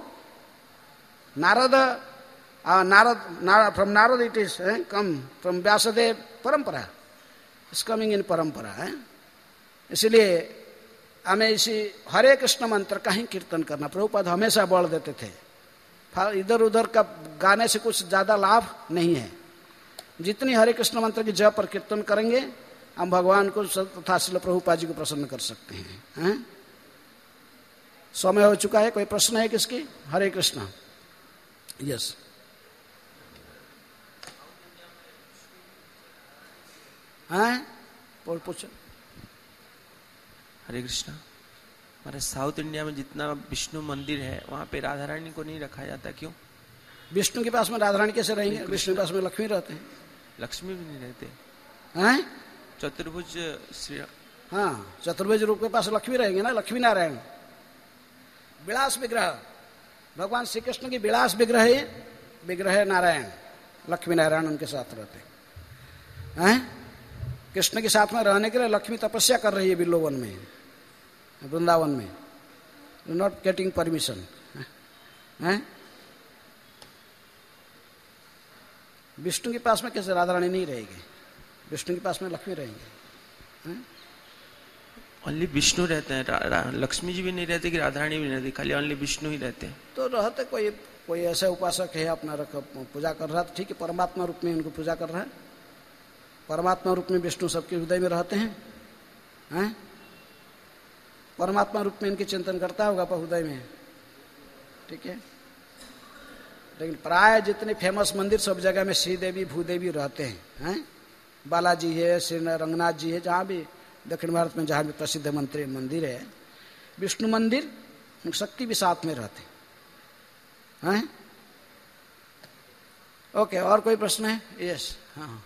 Narada. Uh, Narad, Narad, from Narad it is eh, come, from Vyasadeva parampara. It's coming in parampara. Eh? इसलिए हमें इसी हरे कृष्ण मंत्र का ही कीर्तन करना प्रभुपाद हमेशा बोल देते थे। इधर उधर का गाने से कुछ ज्यादा लाभ नहीं है। जितनी हरे कृष्ण मंत्र की जप और कीर्तन करेंगे हम भगवान को तथा श्रील प्रभुपाद जी को प्रसन्न कर सकते हैं, हैं? समय हो चुका है। कोई प्रश्न है किसकी? हरे कृष्ण। यस, हैं? पूछो। हरे कृष्णा। हमारे साउथ इंडिया में जितना विष्णु मंदिर है वहाँ पे राधा रानी को नहीं रखा जाता, क्यों? विष्णु के पास में राधा रानी कैसे रहेंगे? विष्णु के पास में लक्ष्मी रहते हैं। लक्ष्मी भी नहीं रहते हैं? चतुर्भुज श्री, हाँ, चतुर्भुज रूप के पास लक्ष्मी रहेंगे ना, लक्ष्मी नारायण। विलास विग्रह भगवान श्री कृष्ण की विलास विग्रह है, विग्रह नारायण, लक्ष्मी नारायण उनके साथ रहते हैं। कृष्ण के साथ में रहने के लिए लक्ष्मी तपस्या कर रही है बिल्लोवन में, वृंदावन में, नॉट गेटिंग परमिशन। विष्णु के पास में कैसे राधा रानी नहीं रहेगी? विष्णु के पास में लक्ष्मी रहेंगे। ओनली विष्णु रहते हैं, लक्ष्मी जी भी नहीं रहते कि राधा रानी भी नहीं रहती, खाली ओनली विष्णु ही रहते हैं। तो रहते कोई कोई ऐसा उपासक है अपना रख पूजा कर रहा, तो ठीक है, परमात्मा रूप में इनको पूजा कर रहा है। परमात्मा रूप में विष्णु सबके हृदय में रहते हैं, हैं? परमात्मा रूप में इनके चिंतन करता होगा पर हृदय में, ठीक है। लेकिन प्राय जितने फेमस मंदिर सब जगह में श्रीदेवी भूदेवी रहते हैं, हैं? बालाजी है, श्री रंगनाथ जी है, जहाँ भी दक्षिण भारत में जहाँ भी प्रसिद्ध मंदिर मंदिर है, विष्णु मंदिर, शक्ति भी साथ में रहते हैं। ओके, और कोई प्रश्न है? यस, हाँ।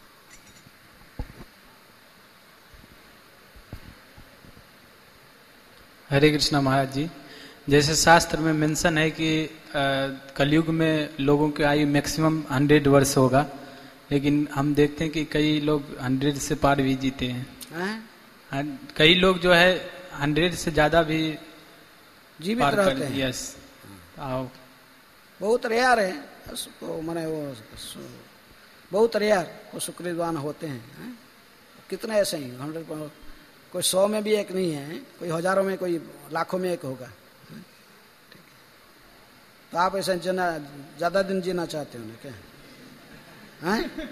हरे कृष्णा महाराज जी, जैसे शास्त्र में मेंशन है कि कलयुग में लोगों की आयु मैक्सिमम हंड्रेड वर्ष होगा, लेकिन हम देखते हैं कि कई लोग हंड्रेड से पार भी जीते हैं। कई लोग जो है हंड्रेड से ज्यादा भी जीवित रहते हैं। यस, आओ बहुत रेयर है, मैंने वो बहुत रेयर वो शुक्रवान होते हैं, है? कितने ऐसे ही हंड्रेड, कोई सौ में भी एक नहीं है, कोई हजारों में, कोई लाखों में एक होगा। तो आप ऐसे जीना ज्यादा दिन जीना चाहते हो ना क्या? हैं?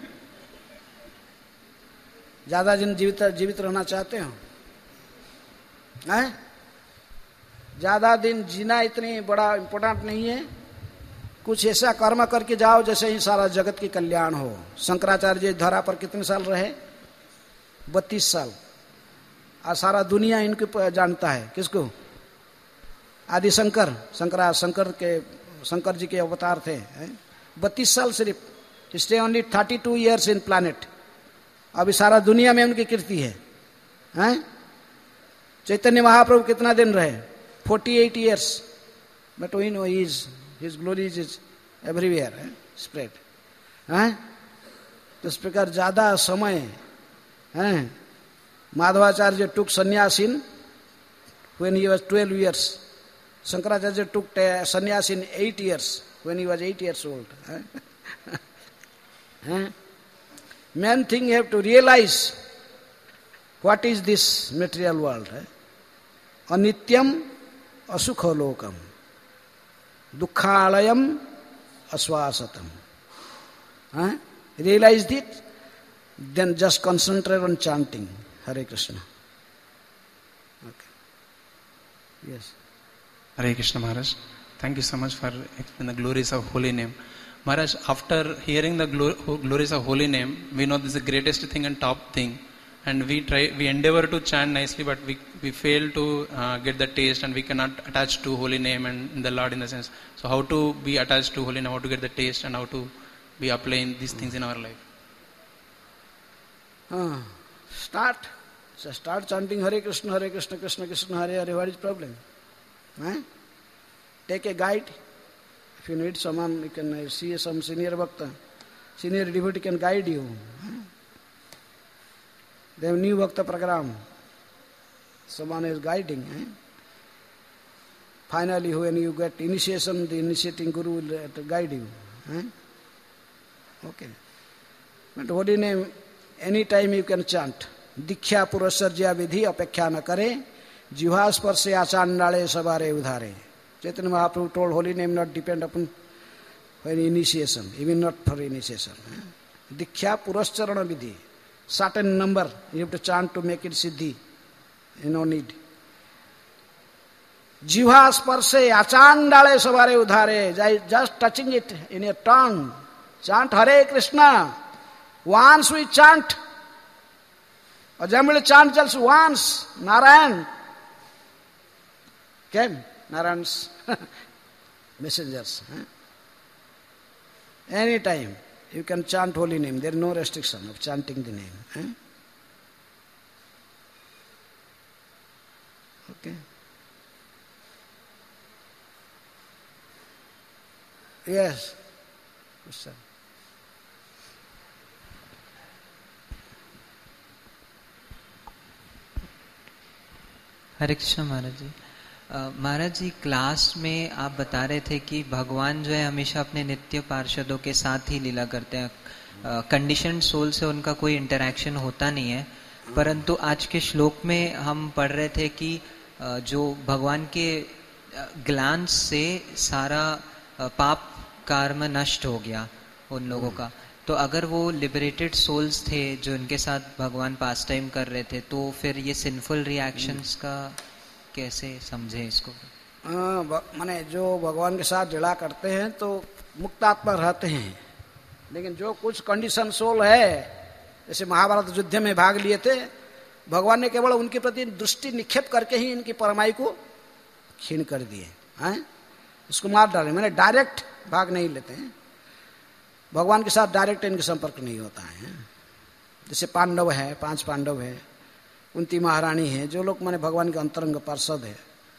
ज्यादा दिन जीवित जीवित रहना चाहते हो? हैं? ज्यादा दिन जीना इतनी बड़ा इम्पोर्टेंट नहीं है। कुछ ऐसा कर्म करके जाओ जैसे ही सारा जगत की कल्याण हो। शंकराचार्य जी धरा पर कितने साल रहे? बत्तीस साल। और सारा दुनिया इनको जानता है। किसको? आदि शंकर, शंकरा शंकर के शंकर जी के अवतार थे। बत्तीस साल सिर्फ। Stay only thirty two years in planet. अभी सारा दुनिया में उनकी कीर्ति है, हैं? चैतन्य महाप्रभु कितना दिन रहे? Forty eight years. But we know his his glory is everywhere spread, हैं? तो इस प्रकार ज्यादा समय, हैं? Madhvacharya took sannyas in when he was twelve years. Shankaracharya took sannyas in eight years when he was eight years old. Main thing you have to realize what is this material world. Anityam asukhalokam dukkhalayam aswasatam. Realize it, then just concentrate on chanting Hare Krishna. Okay. Yes. Hare Krishna Maharaj, thank you so much for explaining the glories of holy name. Maharaj, after hearing the glories of holy name, we know this is the greatest thing and top thing, and we try, we endeavor to chant nicely, but we we fail to uh, get the taste, and we cannot attach to holy name and the Lord in the sense. So how to be attached to holy name, how to get the taste, and how to be applying these things in our life? Uh, start. So start chanting Hare Krishna, Hare Krishna, Krishna Krishna, Hare Hare. What is the problem? Huh? Take a guide. If you need someone, you can see some senior bhakta, senior devotee can guide you. Huh? They have new bhakta program. Someone is guiding. Huh? Finally, when you get initiation, the initiating guru will guide you. Huh? Okay. But holy name, any time you can chant. Diksha purasarjya vidhi apeksha na kare. Jivha sparse achandale sabare udhare. Chaitanya Mahaprabhu told holy name not depend upon for initiation, even not for initiation. Diksha purascharana vidhi. Certain number you have to chant to make it siddhi. You no need. Jivha sparse achandale sabare udhare. Just touching it in your tongue. Chant Hare Krishna. Once we chant, assembly chant just once, Narayan came, Narayan's messengers. Huh? Any time you can chant holy name. There is no restriction of chanting the name. Huh? Okay. Yes. Question. Hare Krishna Maharaj ji. Maharaj ji, class में आप बता रहे थे कि भगवान जो है हमेशा अपने नित्य पार्षदों के साथ ही लीला करते हैं. कंडीशन सोल से उनका कोई इंटरैक्शन होता नहीं है. परंतु आज के श्लोक में हम पढ़ रहे थे कि जो भगवान के ग्लांस से सारा पाप कर्म नष्ट हो गया उन लोगों का. तो अगर वो लिबरेटेड सोल्स थे जो इनके साथ भगवान पास टाइम कर रहे थे, तो फिर ये सिंफुल रिएक्शंस का कैसे समझे इसको? माने जो भगवान के साथ जड़ा करते हैं तो मुक्त आत्मा रहते हैं, लेकिन जो कुछ कंडीशन सोल है, जैसे महाभारत युद्ध में भाग लिए थे, भगवान ने केवल उनके प्रति दृष्टि निक्षेप करके ही इनकी परमाई को क्षीण कर दिए, हैं? उसको मार डाले. मैंने डायरेक्ट भाग नहीं लेते हैं. भगवान के साथ डायरेक्ट इनके संपर्क नहीं होता है. जैसे पांडव है, पांच पांडव है, कुंती महारानी है, जो लोग माने भगवान के अंतरंग पार्षद है,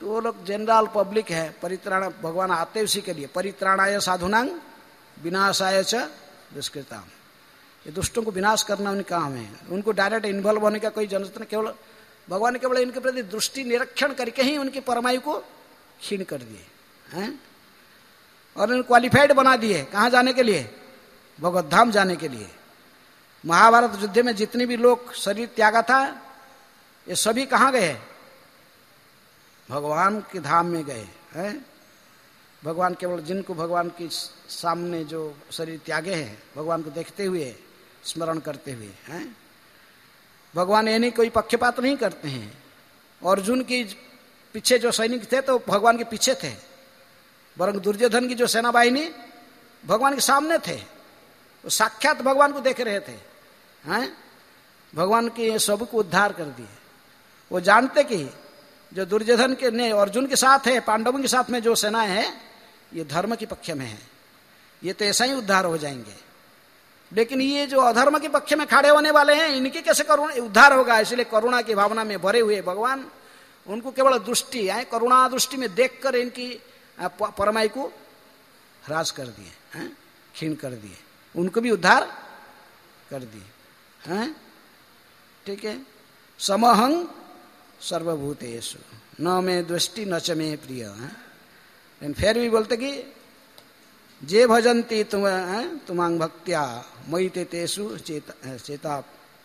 तो वो लोग जनरल पब्लिक है, परित्राण, भगवान आते उसी के लिए, परित्राणाय साधुनांग विनाशाय च दुष्कृताम। ये दुष्टों को विनाश करना उनका काम है, उनको डायरेक्ट इन्वॉल्व होने का कोई जरूरत नहीं। केवल भगवान केवल इनके प्रति दृष्टि निरीक्षण करके ही उनकी परमायु को क्षीण कर दिए हैं और उन्हें क्वालिफाइड बना दिए। कहाँ जाने के लिए? भगवत धाम जाने के लिए। महाभारत युद्ध में जितने भी लोग शरीर त्यागा था, ये सभी कहाँ गए? भगवान के धाम में गए हैं। भगवान केवल जिनको भगवान के सामने जो शरीर त्यागे हैं, भगवान को देखते हुए, स्मरण करते हुए हैं। भगवान ये नहीं कोई पक्षपात नहीं करते हैं। अर्जुन की पीछे जो सैनिक थे तो भगवान के पीछे थे, वरन दुर्योधन की जो सेना बाहिनी भगवान के सामने थे, वो साक्षात भगवान को देख रहे थे हैं। भगवान के सबको उद्धार कर दिए। वो जानते कि जो दुर्योधन के ने अर्जुन के साथ है, पांडवों के साथ में जो सेनाएं हैं, ये धर्म के पक्ष में है, ये तो ऐसा ही उद्धार हो जाएंगे। लेकिन ये जो अधर्म के पक्ष में खड़े होने वाले हैं, इनके कैसे करुणा उद्धार होगा? इसलिए करुणा की भावना में भरे हुए भगवान उनको केवल दृष्टि है, करुणा दृष्टि में देखकर इनकी परमायु को ह्रास कर दिए हैं, क्षीण कर दिए, उनको भी उद्धार कर दिए हैं। ठीक है। समहं सर्वभूतेषु न मे दृष्टि न च मे प्रिय। लेकिन फिर भी बोलते कि जे भजन्ति तुम तुमांग भक्त्या मयि ते तेषु चेता चेता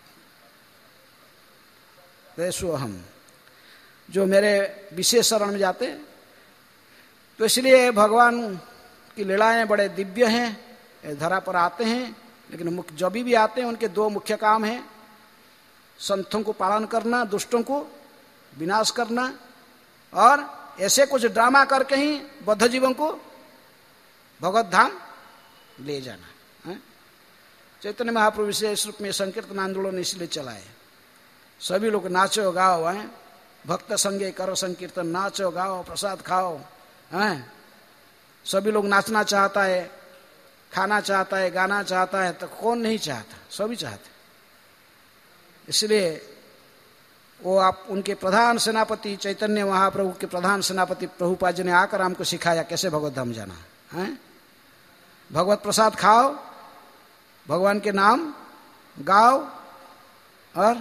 तेषु अहम। जो मेरे विशेष शरण में जाते, तो इसलिए भगवान की लीलाएं बड़े दिव्य हैं, धरा पर आते हैं। लेकिन मुख्य जब भी आते हैं, उनके दो मुख्य काम हैं, संतों को पालन करना, दुष्टों को विनाश करना, और ऐसे कुछ ड्रामा करके ही बद्ध जीवों को भगवत धाम ले जाना है। चैतन्य महाप्रभु विशेष रूप में संकीर्तन आंदोलन इसलिए चलाए। सभी लोग नाचो गाओ हैं, भक्त संगे करो संकीर्तन, नाचो गाओ प्रसाद खाओ हैं। सभी लोग नाचना चाहता है, खाना चाहता है, गाना चाहता है, तो कौन नहीं चाहता? सभी चाहते। इसलिए वो आप उनके प्रधान सेनापति चैतन्य महाप्रभु के प्रधान सेनापति प्रभुपाद जी ने आकर हमको सिखाया कैसे भगवत धाम जाना है। भगवत प्रसाद खाओ, भगवान के नाम गाओ, और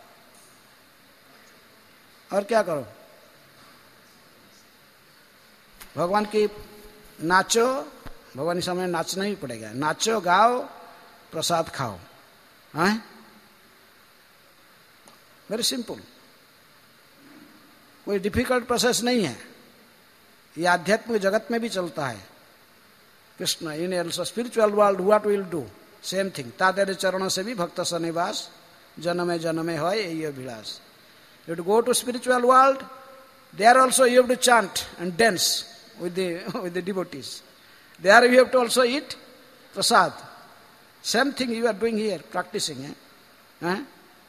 और क्या करो? भगवान की नाचो, भगवान के सामने नाचना ही पड़ेगा। नाचो गाओ प्रसाद खाओ हैं। वेरी सिंपल, कोई डिफिकल्ट प्रोसेस नहीं है। ये आध्यात्मिक जगत में भी चलता है। Krishna in also spiritual world what will do same thing, तादेर चरणों से भी भक्त सनिवास, जन्मे जन्मे है यही अभिलाष। You to go to spiritual world, there also you have to chant and dance with the with the devotees. There you have to also eat prasad. Same thing you are doing here, practicing. Eh? Eh?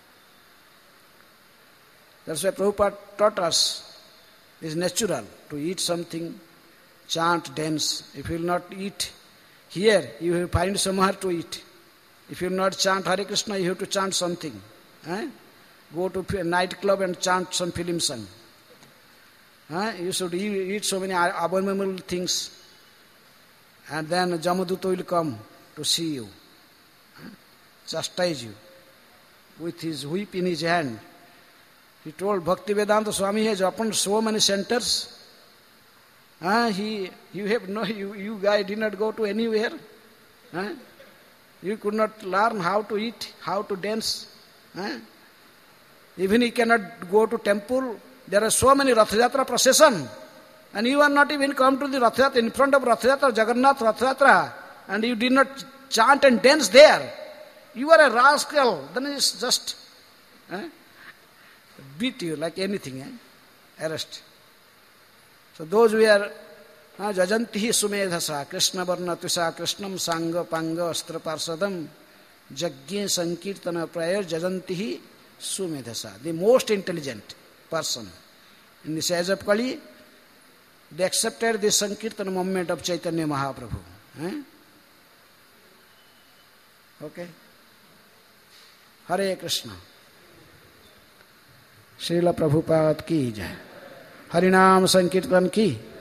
That's why Prabhupada taught us, it is natural to eat something, chant, dance. If you will not eat here, you will find somewhere to eat. If you will not chant Hare Krishna, you have to chant something. Eh? Go to a night club and chant some film song. Uh, you should eat so many abominable things, and then Jamaduta will come to see you, uh, chastise you with his whip in his hand. He told Bhaktivedanta Swami has opened so many centers. Uh, he, you have no, you, you guys did not go to anywhere. Uh, you could not learn how to eat, how to dance. Uh, even you cannot go to temple. There are so many Rath Yatra procession, and you are not even come to the Rath Yatra, in front of Rath Yatra, Jagannath Rath Yatra, and you did not chant and dance there. You are a rascal. Then it's just eh, beat you like anything, eh? Arrest. So those who are jajanti sumedhasa, Krishna varnatusa, Krishnam sanga panga astra parsadam, jagye sankirtana prayer jajanti sumedhasa, the most intelligent person in this age of Kali, they accepted the Sankirtan movement of Chaitanya Mahaprabhu. Eh? Okay? Hare Krishna. Srila Prabhupada ki jai. हरिनाम संकीर्तन की